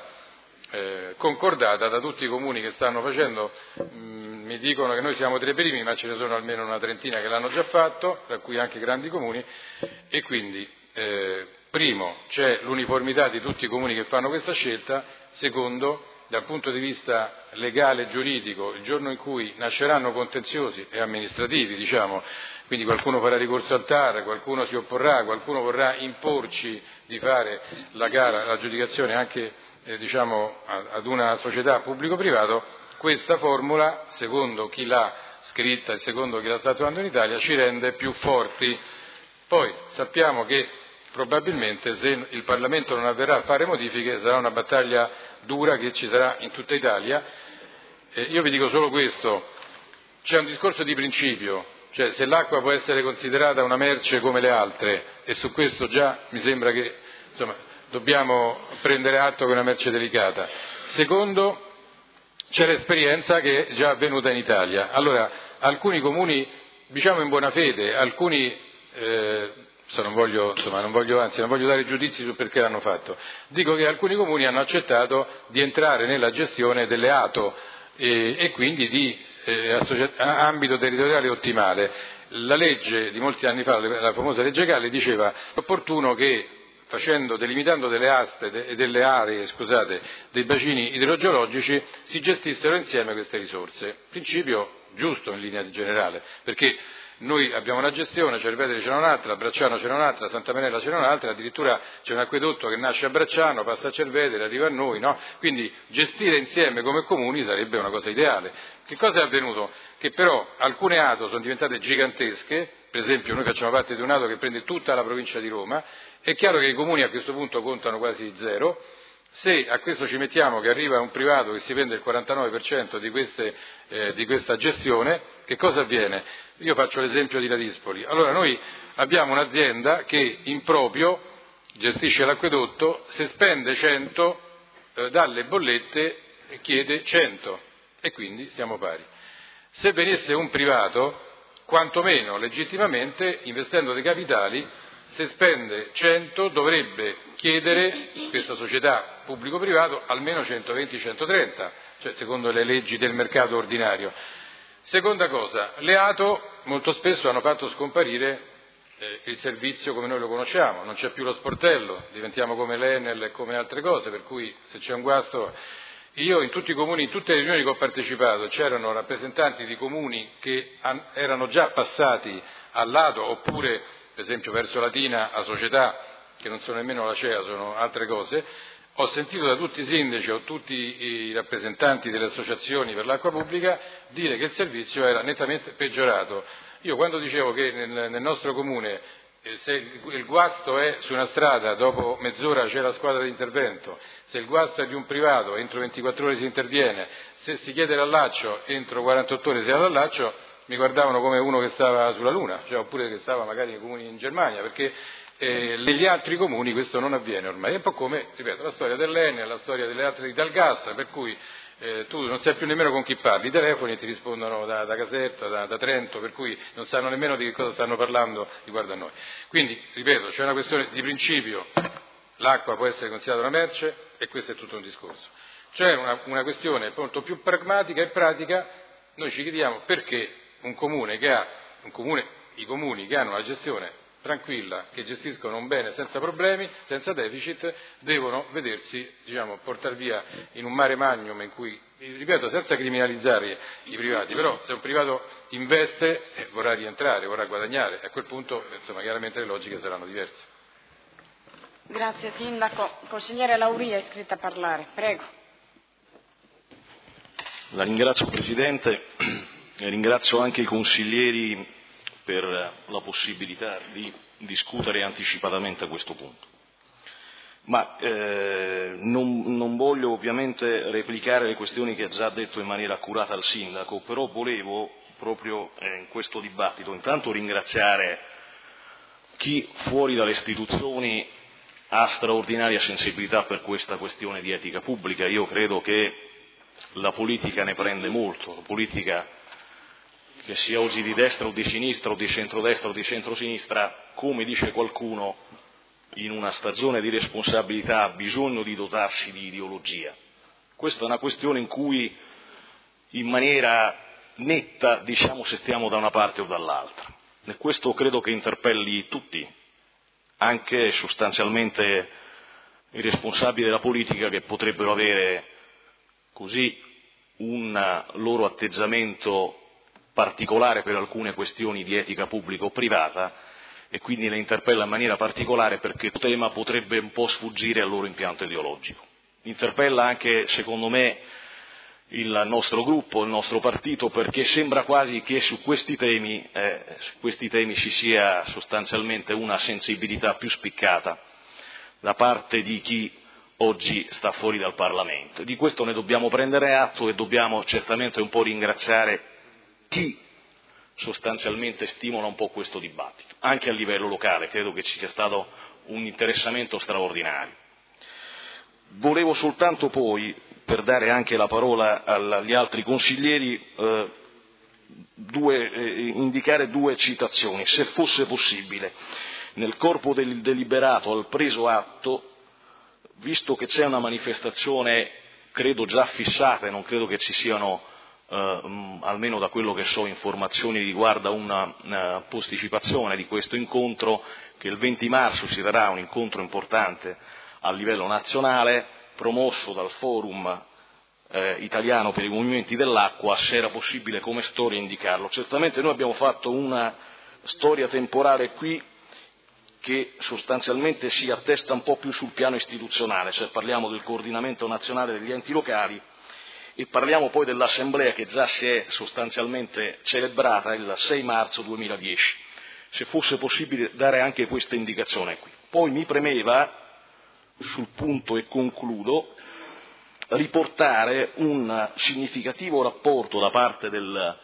eh, concordata da tutti i comuni che stanno facendo, mh, mi dicono che noi siamo tra i primi, ma ce ne sono almeno una trentina che l'hanno già fatto, tra cui anche grandi comuni, e quindi eh, primo c'è l'uniformità di tutti i comuni che fanno questa scelta, secondo dal punto di vista legale e giuridico, il giorno in cui nasceranno contenziosi e amministrativi, diciamo, quindi qualcuno farà ricorso al T A R, qualcuno si opporrà, qualcuno vorrà imporci di fare la gara, l'aggiudicazione anche eh, diciamo, ad una società pubblico-privato, questa formula, secondo chi l'ha scritta e secondo chi la sta attuando in Italia, ci rende più forti. Poi sappiamo che probabilmente se il Parlamento non avverrà a fare modifiche sarà una battaglia dura che ci sarà in tutta Italia. Eh, io vi dico solo questo, c'è un discorso di principio, cioè se l'acqua può essere considerata una merce come le altre, e su questo già mi sembra che insomma, dobbiamo prendere atto che è una merce delicata. Secondo, c'è l'esperienza che è già avvenuta in Italia. Allora, alcuni comuni, diciamo in buona fede, alcuni eh, non voglio, insomma, non voglio, anzi non voglio dare giudizi su perché l'hanno fatto, dico che alcuni comuni hanno accettato di entrare nella gestione delle A T O e, e quindi di eh, associ- ambito territoriale ottimale. La legge di molti anni fa, la famosa legge Galli, diceva opportuno che facendo, delimitando delle aste e de, delle aree, scusate, dei bacini idrogeologici si gestissero insieme queste risorse. Principio giusto in linea generale, perché noi abbiamo una gestione, Cerveteri ce n'è un'altra, a Bracciano ce n'è un'altra, a Santa Marinella ce n'è un'altra, addirittura c'è un acquedotto che nasce a Bracciano, passa a Cerveteri, arriva a noi, no? Quindi gestire insieme come comuni sarebbe una cosa ideale. Che cosa è avvenuto? Che però alcune A T O sono diventate gigantesche, per esempio noi facciamo parte di un A T O che prende tutta la provincia di Roma, è chiaro che i comuni a questo punto contano quasi zero. Se a questo ci mettiamo che arriva un privato che si prende il quarantanove per cento di, queste, eh, di questa gestione, che cosa avviene? Io faccio l'esempio di Ladispoli. Allora noi abbiamo un'azienda che in proprio gestisce l'acquedotto, se spende cento, eh, dalle bollette chiede cento e quindi siamo pari. Se venisse un privato, quantomeno legittimamente, investendo dei capitali, se spende cento dovrebbe chiedere questa società pubblico-privato almeno centoventi centotrenta, cioè secondo le leggi del mercato ordinario. Seconda cosa, le A T O molto spesso hanno fatto scomparire eh, il servizio come noi lo conosciamo, non c'è più lo sportello, diventiamo come l'Enel e come altre cose, per cui se c'è un guasto. Io in tutti i comuni, in tutte le riunioni che ho partecipato, c'erano rappresentanti di comuni che an- erano già passati all'A T O oppure per esempio verso Latina a società che non sono nemmeno la C E A, sono altre cose. Ho sentito da tutti i sindaci o tutti i rappresentanti delle associazioni per l'acqua pubblica dire che il servizio era nettamente peggiorato. Io quando dicevo che nel, nel nostro comune eh, se il, il guasto è su una strada, dopo mezz'ora c'è la squadra di intervento, se il guasto è di un privato entro ventiquattro ore si interviene, se si chiede l'allaccio entro quarantotto ore si ha l'allaccio, mi guardavano come uno che stava sulla Luna, cioè, oppure che stava magari nei comuni in Germania, perché eh, negli altri comuni questo non avviene ormai. È un po' come, ripeto, la storia dell'Enel, la storia delle altre di Gas, per cui eh, tu non sai più nemmeno con chi parli, i telefoni ti rispondono da, da Caserta, da, da Trento, per cui non sanno nemmeno di che cosa stanno parlando riguardo a noi. Quindi, ripeto, c'è una questione di principio, l'acqua può essere considerata una merce e questo è tutto un discorso. C'è una, una questione molto più pragmatica e pratica, noi ci chiediamo perché un comune che ha, un comune, i comuni che hanno una gestione tranquilla, che gestiscono un bene senza problemi, senza deficit, devono vedersi, diciamo, portare via in un mare magnum in cui, ripeto, senza criminalizzare i privati, però se un privato investe eh, vorrà rientrare, vorrà guadagnare, e a quel punto, insomma, chiaramente le logiche saranno diverse. Grazie Sindaco. Consigliere Lauria è iscritta a parlare, prego. La ringrazio Presidente. E ringrazio anche i consiglieri per la possibilità di discutere anticipatamente a questo punto. Ma eh, non, non voglio ovviamente replicare le questioni che ha già detto in maniera accurata il Sindaco, però volevo proprio eh, in questo dibattito. Intanto ringraziare chi fuori dalle istituzioni ha straordinaria sensibilità per questa questione di etica pubblica. Io credo che la politica ne prende molto, la politica, che sia oggi di destra o di sinistra o di centrodestra o di centrosinistra, come dice qualcuno, in una stagione di responsabilità ha bisogno di dotarsi di ideologia. Questa è una questione in cui in maniera netta diciamo se stiamo da una parte o dall'altra. E questo credo che interpelli tutti, anche sostanzialmente i responsabili della politica, che potrebbero avere così un loro atteggiamento particolare per alcune questioni di etica pubblica o privata, e quindi le interpella in maniera particolare perché il tema potrebbe un po' sfuggire al loro impianto ideologico. Interpella anche, secondo me, il nostro gruppo, il nostro partito, perché sembra quasi che su questi temi, eh, su questi temi ci sia sostanzialmente una sensibilità più spiccata da parte di chi oggi sta fuori dal Parlamento. Di questo ne dobbiamo prendere atto e dobbiamo certamente un po' ringraziare chi sostanzialmente stimola un po' questo dibattito. Anche a livello locale credo che ci sia stato un interessamento straordinario. Volevo soltanto poi, per dare anche la parola agli altri consiglieri, eh, due, eh, indicare due citazioni, se fosse possibile. Nel corpo del deliberato al preso atto, visto che c'è una manifestazione credo già fissata e non credo che ci siano, eh, mh, almeno da quello che so, informazioni riguardo una, una posticipazione di questo incontro, che il venti marzo si terrà un incontro importante a livello nazionale, promosso dal Forum eh, Italiano per i Movimenti dell'Acqua, se era possibile come storia indicarlo. Certamente noi abbiamo fatto una storia temporale qui che sostanzialmente si attesta un po' più sul piano istituzionale, cioè parliamo del coordinamento nazionale degli enti locali e parliamo poi dell'assemblea che già si è sostanzialmente celebrata il sei marzo duemiladieci. Se fosse possibile dare anche questa indicazione qui. Poi mi premeva, sul punto e concludo, riportare un significativo rapporto da parte del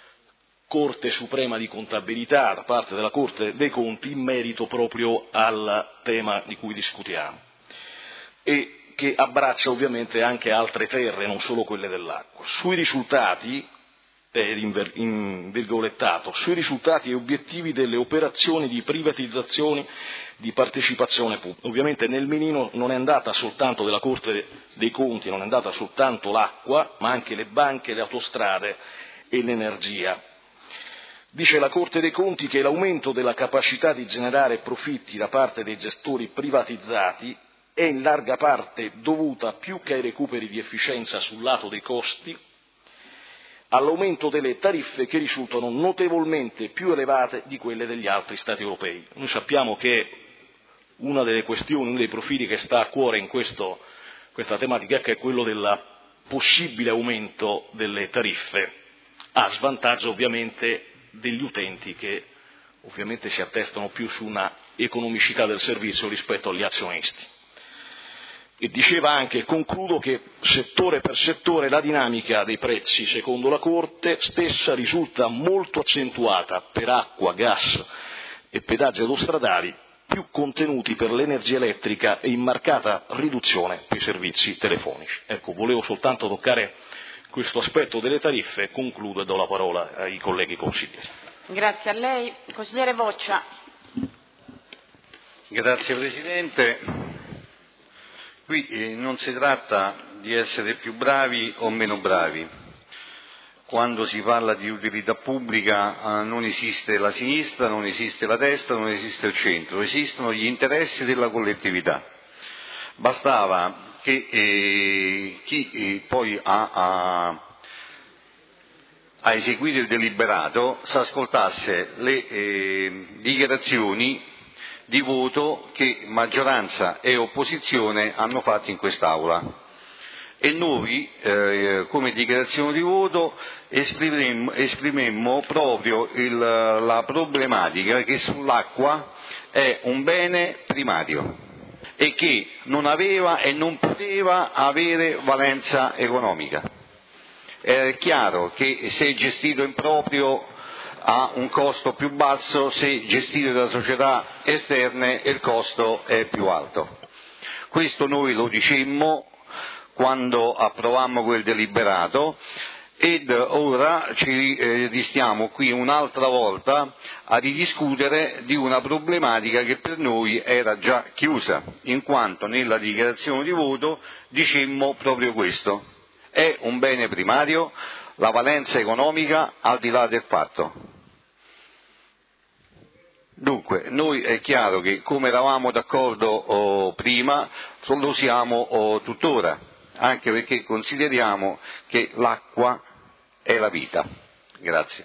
Corte Suprema di Contabilità, da parte della Corte dei Conti, in merito proprio al tema di cui discutiamo, e che abbraccia ovviamente anche altre terre, non solo quelle dell'acqua. Sui risultati, in, in virgolettato, sui risultati e obiettivi delle operazioni di privatizzazione di partecipazione pubblica. Ovviamente nel menino non è andata soltanto della Corte dei Conti, non è andata soltanto l'acqua, ma anche le banche, le autostrade e l'energia. Dice la Corte dei Conti che l'aumento della capacità di generare profitti da parte dei gestori privatizzati è in larga parte dovuta, più che ai recuperi di efficienza sul lato dei costi, all'aumento delle tariffe che risultano notevolmente più elevate di quelle degli altri Stati europei. Noi sappiamo che una delle questioni, uno dei profili che sta a cuore in questo, questa tematica è quello del possibile aumento delle tariffe, a svantaggio ovviamente degli utenti che ovviamente si attestano più su una economicità del servizio rispetto agli azionisti. E diceva anche, concludo, che settore per settore la dinamica dei prezzi, secondo la Corte stessa, risulta molto accentuata per acqua, gas e pedaggi autostradali, più contenuti per l'energia elettrica e in marcata riduzione per i servizi telefonici. Ecco, volevo soltanto toccare questo aspetto delle tariffe e concludo e do la parola ai colleghi consiglieri. Grazie a lei. Consigliere Boccia. Grazie Presidente. Qui eh, non si tratta di essere più bravi o meno bravi. Quando si parla di utilità pubblica eh, non esiste la sinistra, non esiste la destra, non esiste il centro, esistono gli interessi della collettività. Bastava che eh, chi eh, poi ha, ha, ha eseguito il deliberato si ascoltasse le eh, dichiarazioni di voto che maggioranza e opposizione hanno fatto in quest'Aula. E noi, eh, come dichiarazione di voto, esprimemmo, esprimemmo proprio il, la problematica che sull'acqua è un bene primario e che non aveva e non poteva avere valenza economica. è chiaro che se gestito in proprio ha un costo più basso, se gestito da società esterne il costo è più alto. Questo noi lo dicemmo quando approvammo quel deliberato ed ora ci eh, ristiamo qui un'altra volta a ridiscutere di una problematica che per noi era già chiusa, in quanto nella dichiarazione di voto dicemmo proprio questo. È un bene primario la valenza economica al di là del fatto. Dunque, noi è chiaro che come eravamo d'accordo oh, prima, lo siamo oh, tuttora, anche perché consideriamo che l'acqua è la vita. Grazie.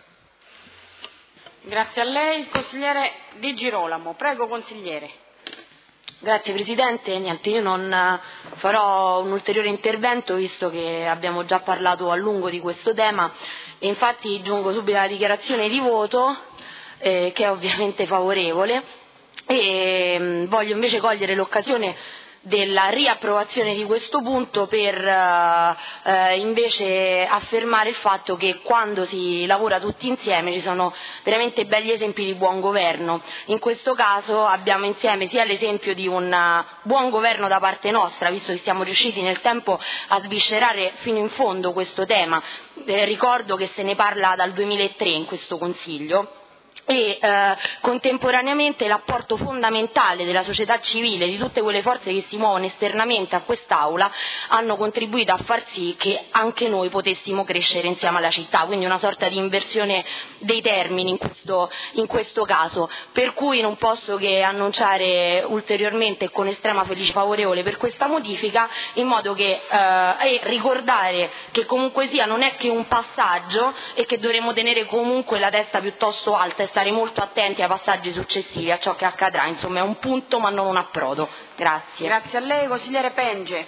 Grazie a lei. Il consigliere Di Girolamo. Prego, consigliere. Grazie Presidente. Niente, io non farò un ulteriore intervento visto che abbiamo già parlato a lungo di questo tema e infatti giungo subito alla dichiarazione di voto eh, che è ovviamente favorevole e mh, voglio invece cogliere l'occasione della riapprovazione di questo punto per eh, invece affermare il fatto che quando si lavora tutti insieme ci sono veramente belli esempi di buon governo. In questo caso abbiamo insieme sia l'esempio di un buon governo da parte nostra, visto che siamo riusciti nel tempo a sviscerare fino in fondo questo tema, eh, ricordo che se ne parla dal duemilatré in questo Consiglio, e eh, contemporaneamente l'apporto fondamentale della società civile, di tutte quelle forze che si muovono esternamente a quest'Aula, hanno contribuito a far sì che anche noi potessimo crescere insieme alla città, quindi una sorta di inversione dei termini in questo, in questo caso, per cui non posso che annunciare ulteriormente con estrema felice favorevole per questa modifica, in modo che eh, e ricordare che comunque sia non è che un passaggio e che dovremo tenere comunque la testa piuttosto alta e stare molto attenti ai passaggi successivi, a ciò che accadrà, insomma è un punto ma non un approdo. Grazie. Grazie a lei, consigliere Penge.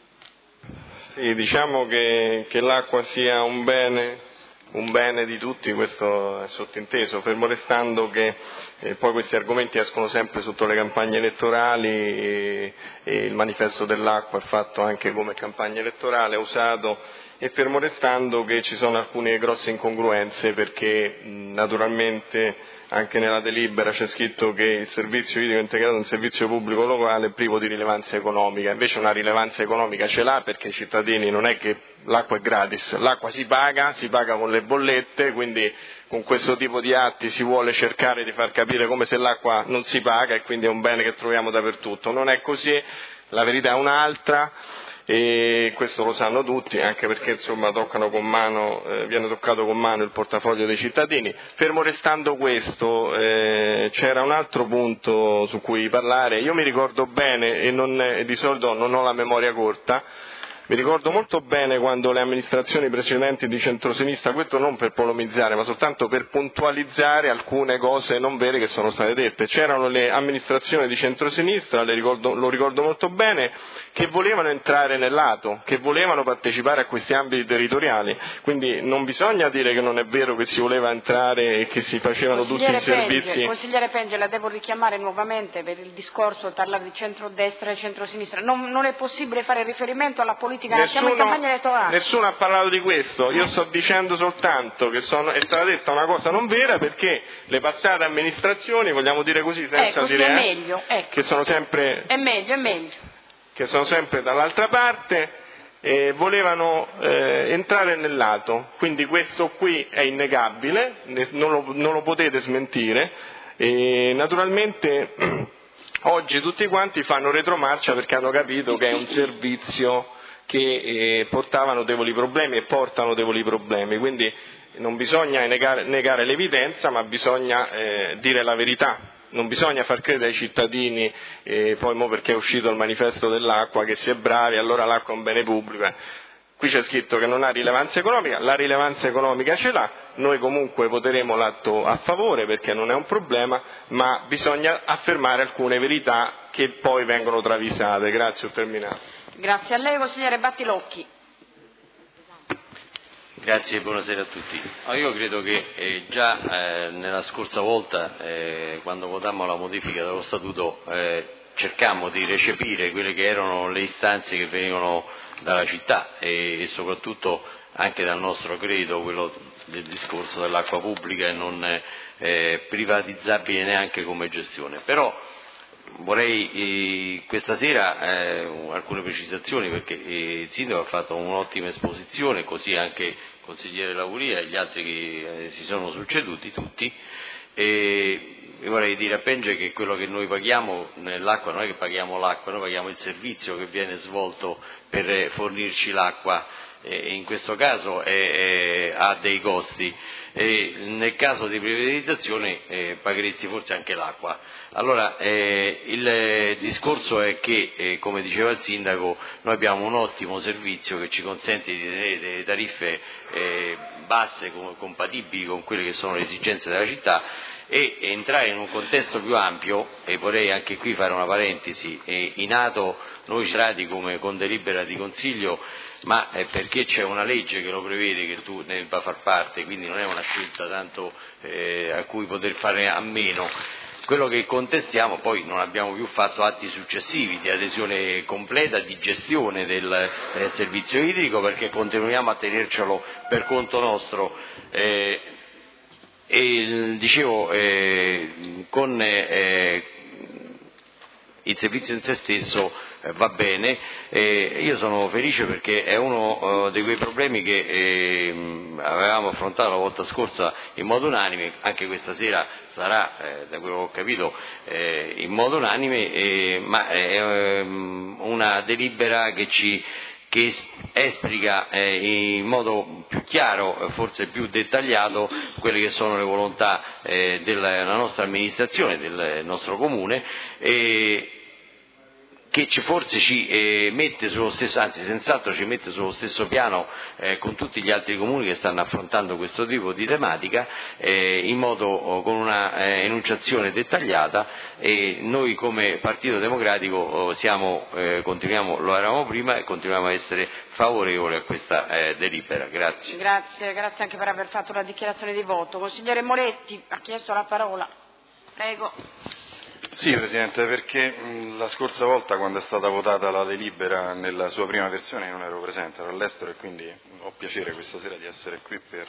Sì, diciamo che, che l'acqua sia un bene, un bene di tutti, questo è sottinteso, fermo restando che eh, poi questi argomenti escono sempre sotto le campagne elettorali e, e il manifesto dell'acqua è fatto anche come campagna elettorale, è usato, e fermo restando che ci sono alcune grosse incongruenze perché mh, naturalmente anche nella delibera c'è scritto che il servizio idrico integrato è un servizio pubblico locale privo di rilevanza economica, invece una rilevanza economica ce l'ha perché i cittadini non è che l'acqua è gratis, l'acqua si paga, si paga con le bollette, quindi con questo tipo di atti si vuole cercare di far capire come se l'acqua non si paga e quindi è un bene che troviamo dappertutto, non è così, la verità è un'altra. E questo lo sanno tutti, anche perché insomma toccano con mano, eh, viene toccato con mano il portafoglio dei cittadini. Fermo restando questo, eh, c'era un altro punto su cui parlare. Io mi ricordo bene, e non, eh, di solito non ho la memoria corta, mi ricordo molto bene quando le amministrazioni precedenti di centrosinistra, questo non per polemizzare, ma soltanto per puntualizzare alcune cose non vere che sono state dette. C'erano le amministrazioni di centrosinistra, le ricordo, lo ricordo molto bene, che volevano entrare nell'A T O, che volevano partecipare a questi ambiti territoriali. Quindi non bisogna dire che non è vero che si voleva entrare e che si facevano tutti i servizi. Consigliere Penge, la devo richiamare nuovamente per il discorso, parlare di centrodestra e centrosinistra. Non, non è possibile fare riferimento alla politica. Nessuno, nessuno ha parlato di questo, io sto dicendo soltanto che sono, è stata detta una cosa non vera perché le passate amministrazioni, vogliamo dire così senza eh, dire è meglio, ecco. che sono sempre è meglio, è meglio. che sono sempre dall'altra parte e volevano eh, entrare nell'A T O, quindi questo qui è innegabile, non lo, non lo potete smentire e naturalmente oggi tutti quanti fanno retromarcia perché hanno capito che è un servizio che eh, portava notevoli problemi e porta notevoli problemi, quindi non bisogna negare, negare l'evidenza, ma bisogna eh, dire la verità, non bisogna far credere ai cittadini, eh, poi mo perché è uscito il manifesto dell'acqua, che si è bravi, allora l'acqua è un bene pubblico. Qui c'è scritto che non ha rilevanza economica, la rilevanza economica ce l'ha, noi comunque voteremo l'atto a favore perché non è un problema, ma bisogna affermare alcune verità che poi vengono travisate. Grazie, ho terminato. Grazie a lei, consigliere Battilocchi. Grazie e buonasera a tutti. Io credo che eh, già eh, nella scorsa volta, eh, quando votammo la modifica dello Statuto, eh, cercammo di recepire quelle che erano le istanze che venivano dalla città e, e soprattutto anche dal nostro credo, quello del discorso dell'acqua pubblica e non eh, privatizzabile neanche come gestione. Però vorrei eh, questa sera eh, alcune precisazioni, perché eh, il Sindaco ha fatto un'ottima esposizione, così anche il consigliere Lauria e gli altri che eh, si sono succeduti tutti. E io vorrei dire a Penge che quello che noi paghiamo nell'acqua non è che paghiamo l'acqua, noi paghiamo il servizio che viene svolto per fornirci l'acqua, e in questo caso è, è, ha dei costi, e nel caso di privatizzazione eh, pagheresti forse anche l'acqua. Allora eh, il discorso è che, eh, come diceva il Sindaco, noi abbiamo un ottimo servizio che ci consente di tenere delle tariffe eh, basse, compatibili con quelle che sono le esigenze della città, e entrare in un contesto più ampio. E vorrei anche qui fare una parentesi: eh, in atto noi strati come con delibera di consiglio, ma è perché c'è una legge che lo prevede, che tu ne debba far parte, quindi non è una scelta tanto eh, a cui poter fare a meno. Quello che contestiamo, poi non abbiamo più fatto atti successivi di adesione completa, di gestione del eh, servizio idrico, perché continuiamo a tenercelo per conto nostro. Eh, e dicevo, eh, con eh, il servizio in se stesso eh, va bene, eh, io sono felice perché è uno eh, di quei problemi che eh, avevamo affrontato la volta scorsa in modo unanime, anche questa sera sarà, eh, da quello che ho capito, eh, in modo unanime, eh, ma è um, una delibera che ci che esplica eh, in modo più chiaro, forse più dettagliato, quelle che sono le volontà eh, della nostra amministrazione, del nostro comune, e che ci, forse ci eh, mette sullo stesso, anzi senz'altro ci mette sullo stesso piano eh, con tutti gli altri comuni che stanno affrontando questo tipo di tematica, eh, in modo oh, con una eh, enunciazione dettagliata, e noi come Partito Democratico oh, siamo, eh, continuiamo, lo eravamo prima e continuiamo a essere favorevoli a questa eh, delibera. Grazie. Grazie, grazie anche per aver fatto la dichiarazione di voto. Consigliere Moretti ha chiesto la parola. Prego. Sì, Presidente, perché mh, la scorsa volta, quando è stata votata la delibera nella sua prima versione, io non ero presente, ero all'estero, e quindi ho piacere questa sera di essere qui per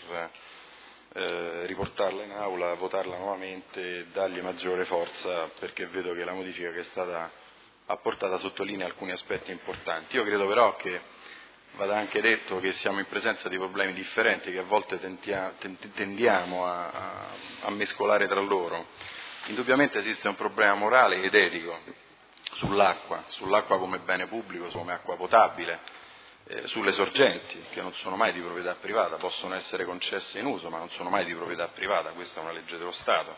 eh, riportarla in aula, votarla nuovamente e dargli maggiore forza, perché vedo che la modifica che è stata apportata sottolinea alcuni aspetti importanti. Io credo però che vada anche detto che siamo in presenza di problemi differenti che a volte tentia, tendiamo a, a, a mescolare tra loro. Indubbiamente esiste un problema morale ed etico sull'acqua, sull'acqua come bene pubblico, come acqua potabile, eh, sulle sorgenti, che non sono mai di proprietà privata, possono essere concesse in uso, ma non sono mai di proprietà privata, questa è una legge dello Stato,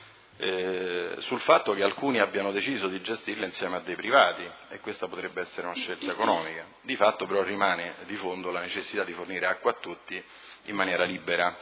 eh, sul fatto che alcuni abbiano deciso di gestirle insieme a dei privati, e questa potrebbe essere una scelta economica. Di fatto però rimane di fondo la necessità di fornire acqua a tutti in maniera libera.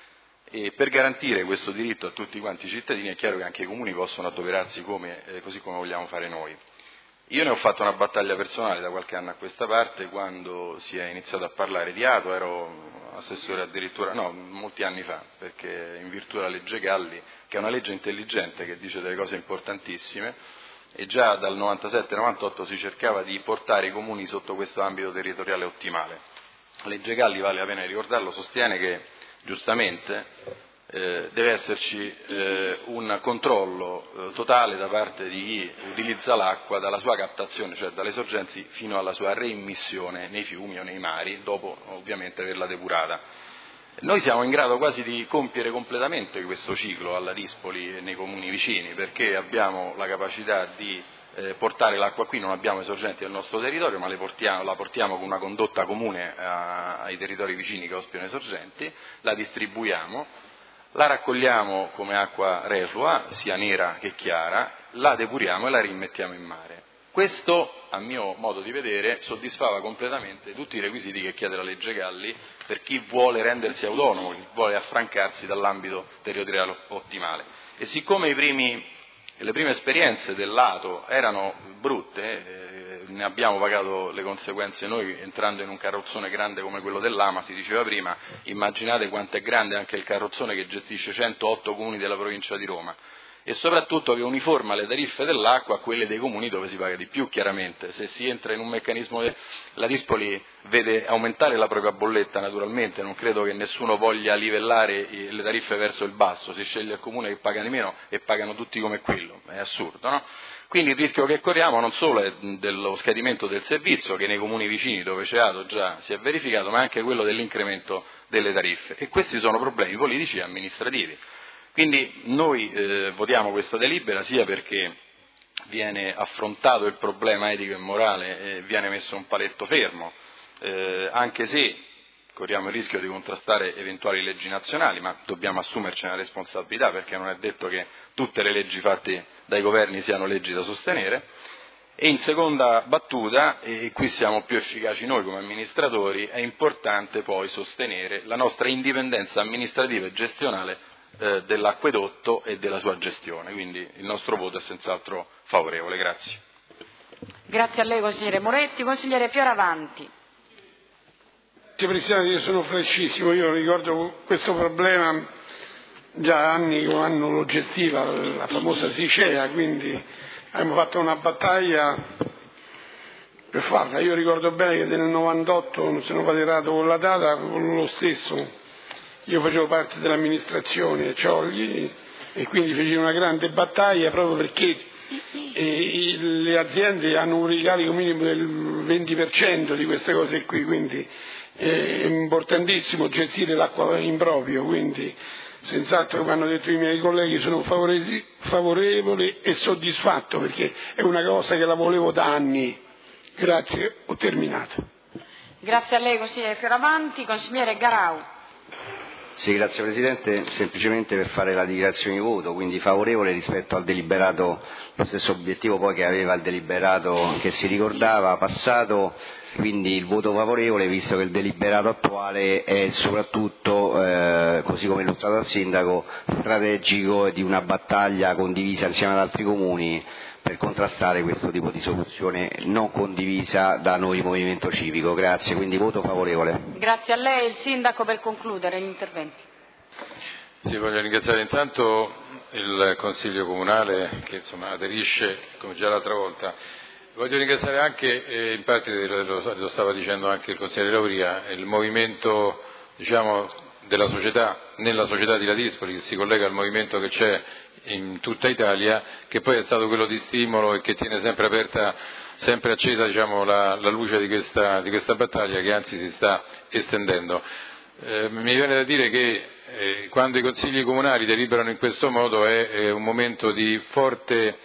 E per garantire questo diritto a tutti quanti i cittadini è chiaro che anche i comuni possono adoperarsi come, eh, così come vogliamo fare noi. Io ne ho fatto una battaglia personale da qualche anno a questa parte, quando si è iniziato a parlare di A T O, ero assessore addirittura, no, molti anni fa, perché in virtù della legge Galli, che è una legge intelligente che dice delle cose importantissime, e già dal novantasette novantotto si cercava di portare i comuni sotto questo ambito territoriale ottimale. La legge Galli, vale la pena ricordarlo, sostiene che giustamente eh, deve esserci eh, un controllo eh, totale da parte di chi utilizza l'acqua dalla sua captazione, cioè dalle sorgenti, fino alla sua reimmissione nei fiumi o nei mari, dopo ovviamente averla depurata. Noi siamo in grado quasi di compiere completamente questo ciclo alla Dispoli e nei comuni vicini, perché abbiamo la capacità di Eh, portare l'acqua qui, non abbiamo le sorgenti del nostro territorio, ma le portiamo, la portiamo con una condotta comune a, ai territori vicini che ospitano le sorgenti, la distribuiamo, la raccogliamo come acqua reflua, sia nera che chiara, la depuriamo e la rimettiamo in mare. Questo, a mio modo di vedere, soddisfava completamente tutti i requisiti che chiede la legge Galli per chi vuole rendersi autonomo, chi vuole affrancarsi dall'ambito territoriale ottimale. E siccome i primi le prime esperienze del lato erano brutte, eh, ne abbiamo pagato le conseguenze noi entrando in un carrozzone grande come quello dell'Ama, si diceva prima, immaginate quanto è grande anche il carrozzone che gestisce centootto comuni della provincia di Roma, e soprattutto che uniforma le tariffe dell'acqua a quelle dei comuni dove si paga di più, chiaramente. Se si entra in un meccanismo, de... la Dispoli vede aumentare la propria bolletta naturalmente, non credo che nessuno voglia livellare le tariffe verso il basso, si sceglie il comune che paga di meno e pagano tutti come quello, è assurdo, no? Quindi il rischio che corriamo non solo è dello scadimento del servizio, che nei comuni vicini dove c'è ATO già si è verificato, ma anche quello dell'incremento delle tariffe, e questi sono problemi politici e amministrativi. Quindi noi eh, votiamo questa delibera sia perché viene affrontato il problema etico e morale e viene messo un paletto fermo, eh, anche se corriamo il rischio di contrastare eventuali leggi nazionali, ma dobbiamo assumerci una responsabilità, perché non è detto che tutte le leggi fatte dai governi siano leggi da sostenere. E in seconda battuta, e qui siamo più efficaci noi come amministratori, è importante poi sostenere la nostra indipendenza amministrativa e gestionale eh, dell'acquedotto e della sua gestione, quindi il nostro voto è senz'altro favorevole. Grazie. Grazie a lei consigliere Moretti. Consigliere Fioravanti. Grazie Presidente, io sono freschissimo, io ricordo questo problema già anni quando lo gestiva la famosa Sicea, quindi abbiamo fatto una battaglia per farla. Io ricordo bene che nel novantotto non sono paterato con la data, con lo stesso, io facevo parte dell'amministrazione Ciogli e quindi feci una grande battaglia proprio perché eh, le aziende hanno un ricarico minimo del venti per cento di queste cose qui, quindi è importantissimo gestire l'acqua in proprio, quindi senz'altro, come hanno detto i miei colleghi, sono favorevole e soddisfatto perché è una cosa che la volevo da anni. Grazie, ho terminato. Grazie a lei consigliere Fioravanti. Consigliere Garau. Sì, grazie Presidente, semplicemente per fare la dichiarazione di voto, quindi favorevole rispetto al deliberato, lo stesso obiettivo poi che aveva il deliberato che si ricordava passato, quindi il voto favorevole visto che il deliberato attuale è soprattutto, eh, così come illustrato dal Sindaco, strategico di una battaglia condivisa insieme ad altri comuni per contrastare questo tipo di soluzione non condivisa da noi Movimento Civico. Grazie, quindi voto favorevole. Grazie a lei. Il Sindaco per concludere gli interventi. Sì, voglio ringraziare intanto il Consiglio Comunale che insomma aderisce come già l'altra volta. Voglio ringraziare anche, eh, in parte lo, lo stava dicendo anche il consigliere Lauria, il movimento diciamo, della società, nella società di Ladispoli, che si collega al movimento che c'è in tutta Italia, che poi è stato quello di stimolo e che tiene sempre aperta, sempre accesa diciamo, la, la luce di questa, di questa battaglia che anzi si sta estendendo. Eh, mi viene da dire che eh, quando i consigli comunali deliberano in questo modo è, è un momento di forte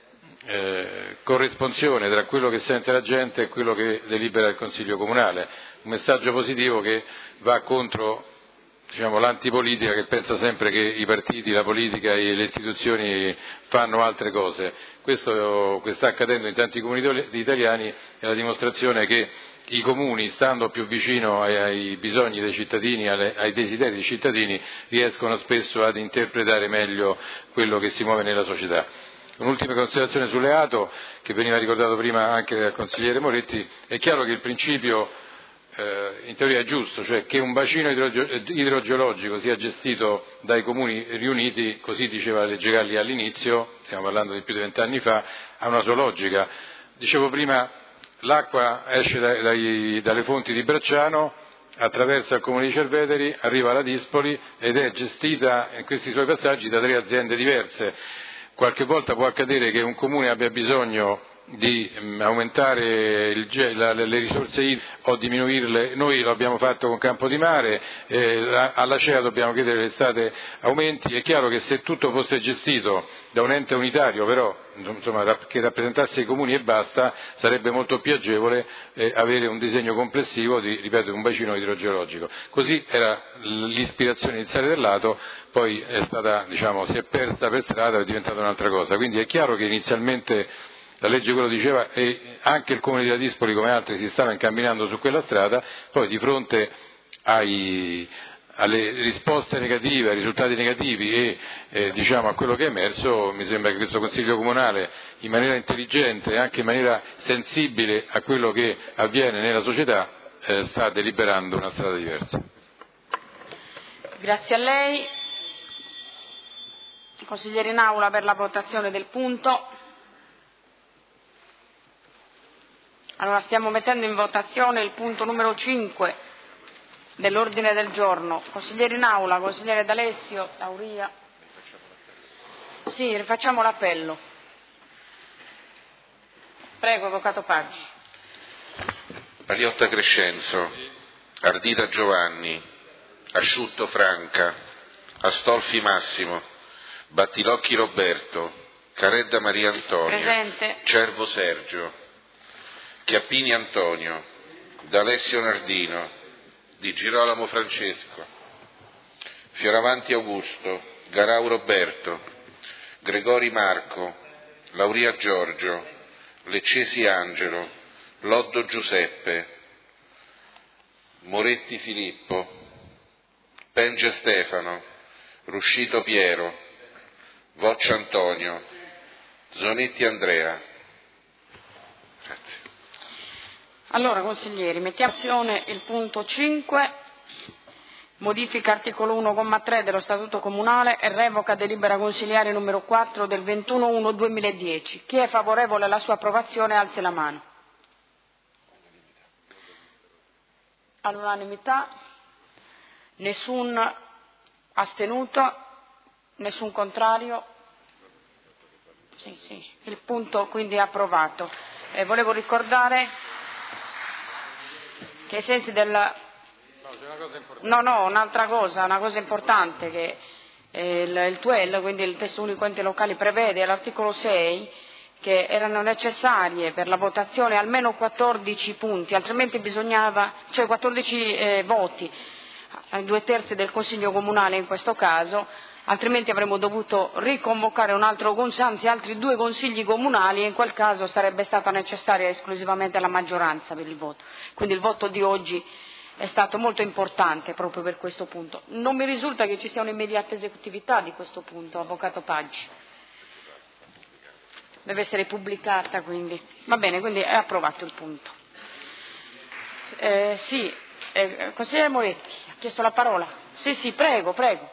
eh, corrispondenza tra quello che sente la gente e quello che delibera il consiglio comunale, un messaggio positivo che va contro diciamo, l'antipolitica che pensa sempre che i partiti, la politica e le istituzioni fanno altre cose. Questo che sta accadendo in tanti comuni italiani è la dimostrazione che i comuni, stando più vicino ai, ai bisogni dei cittadini, alle, ai desideri dei cittadini, riescono spesso ad interpretare meglio quello che si muove nella società. Un'ultima considerazione sulle ATO, che veniva ricordato prima anche dal consigliere Moretti, è chiaro che il principio in teoria è giusto, cioè che un bacino idrogeologico sia gestito dai comuni riuniti, così diceva la legge Galli all'inizio, stiamo parlando di più di vent'anni fa, ha una sua logica. Dicevo prima, l'acqua esce dai, dai, dalle fonti di Bracciano, attraversa il comune di Cerveteri, arriva alla Dispoli ed è gestita in questi suoi passaggi da tre aziende diverse. Qualche volta può accadere che un comune abbia bisogno di aumentare il, la, le risorse idriche o diminuirle, noi lo abbiamo fatto con Campodimare, eh, alla C E A dobbiamo chiedere l'estate aumenti. È chiaro che se tutto fosse gestito da un ente unitario però insomma, che rappresentasse i comuni e basta, sarebbe molto più agevole eh, avere un disegno complessivo di, ripeto, un bacino idrogeologico. Così era l'ispirazione iniziale dell'Ato, poi è stata, diciamo, si è persa per strada e è diventata un'altra cosa. Quindi è chiaro che inizialmente la legge quello diceva e anche il comune di Ladispoli come altri si stava incamminando su quella strada, poi di fronte ai, alle risposte negative, ai risultati negativi e eh, diciamo a quello che è emerso, mi sembra che questo Consiglio Comunale in maniera intelligente e anche in maniera sensibile a quello che avviene nella società eh, sta deliberando una strada diversa. Grazie a lei. Consiglieri in aula per la votazione del punto. Allora stiamo mettendo in votazione il punto numero cinque dell'ordine del giorno. Consiglieri in aula, consigliere D'Alessio, Lauria. Sì, rifacciamo l'appello. Prego, avvocato Paggi. Paliotta Crescenzo, Ardita Giovanni, Asciutto Franca, Astolfi Massimo, Battilocchi Roberto, Caredda Maria Antonia, presente. Cervo Sergio, Chiappini Antonio, D'Alessio Nardino, Di Girolamo Francesco, Fioravanti Augusto, Garau Roberto, Gregori Marco, Lauria Giorgio, Leccesi Angelo, Loddo Giuseppe, Moretti Filippo, Penge Stefano, Ruscito Piero, Voccia Antonio, Zonetti Andrea. Grazie. Allora, consiglieri, mettiamo in azione il punto cinque, modifica articolo uno, comma tre dello Statuto Comunale e revoca delibera consiliare numero quattro del ventuno uno duemiladieci. Chi è favorevole alla sua approvazione alzi la mano. All'unanimità, nessun astenuto, nessun contrario. Sì, sì, il punto quindi è approvato. Eh, volevo ricordare che ai sensi del... No, no, un'altra cosa, una cosa importante che eh, il, il T U E L, quindi il testo unico enti locali, prevede all'articolo sei che erano necessarie per la votazione almeno quattordici punti, altrimenti bisognava, cioè quattordici eh, voti, due terzi del Consiglio Comunale in questo caso, altrimenti avremmo dovuto riconvocare un altro consiglio, anzi altri due consigli comunali e in quel caso sarebbe stata necessaria esclusivamente la maggioranza per il voto. Quindi il voto di oggi è stato molto importante proprio per questo punto. Non mi risulta che ci sia un'immediata esecutività di questo punto, avvocato Paggi. Deve essere pubblicata, quindi. Va bene, quindi è approvato il punto. Eh, sì, eh, consigliere Moretti, ha chiesto la parola. Sì, sì, prego, prego.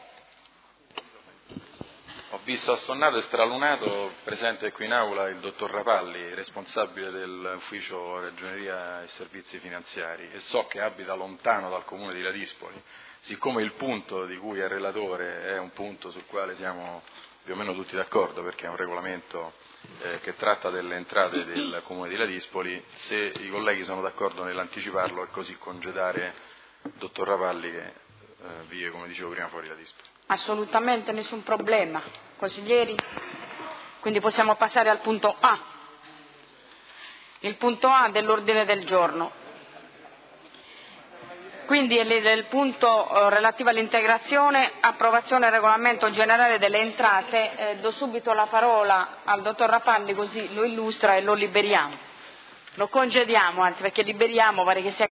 Ho visto astonnato e stralunato presente qui in aula il dottor Rapalli, responsabile dell'ufficio Ragioneria e Servizi Finanziari, e so che abita lontano dal comune di Ladispoli. Siccome il punto di cui è relatore è un punto sul quale siamo più o meno tutti d'accordo, perché è un regolamento eh, che tratta delle entrate del comune di Ladispoli, se i colleghi sono d'accordo nell'anticiparlo e così congedare il dottor Rapalli che eh, vive, come dicevo prima, fuori Ladispoli. Assolutamente nessun problema. Consiglieri? Quindi possiamo passare al punto A. Il punto A dell'ordine del giorno. Quindi il punto relativo all'integrazione, approvazione del regolamento generale delle entrate. Eh, do subito la parola al dottor Rapalli così lo illustra e lo liberiamo. Lo congediamo, anzi perché liberiamo pare che sia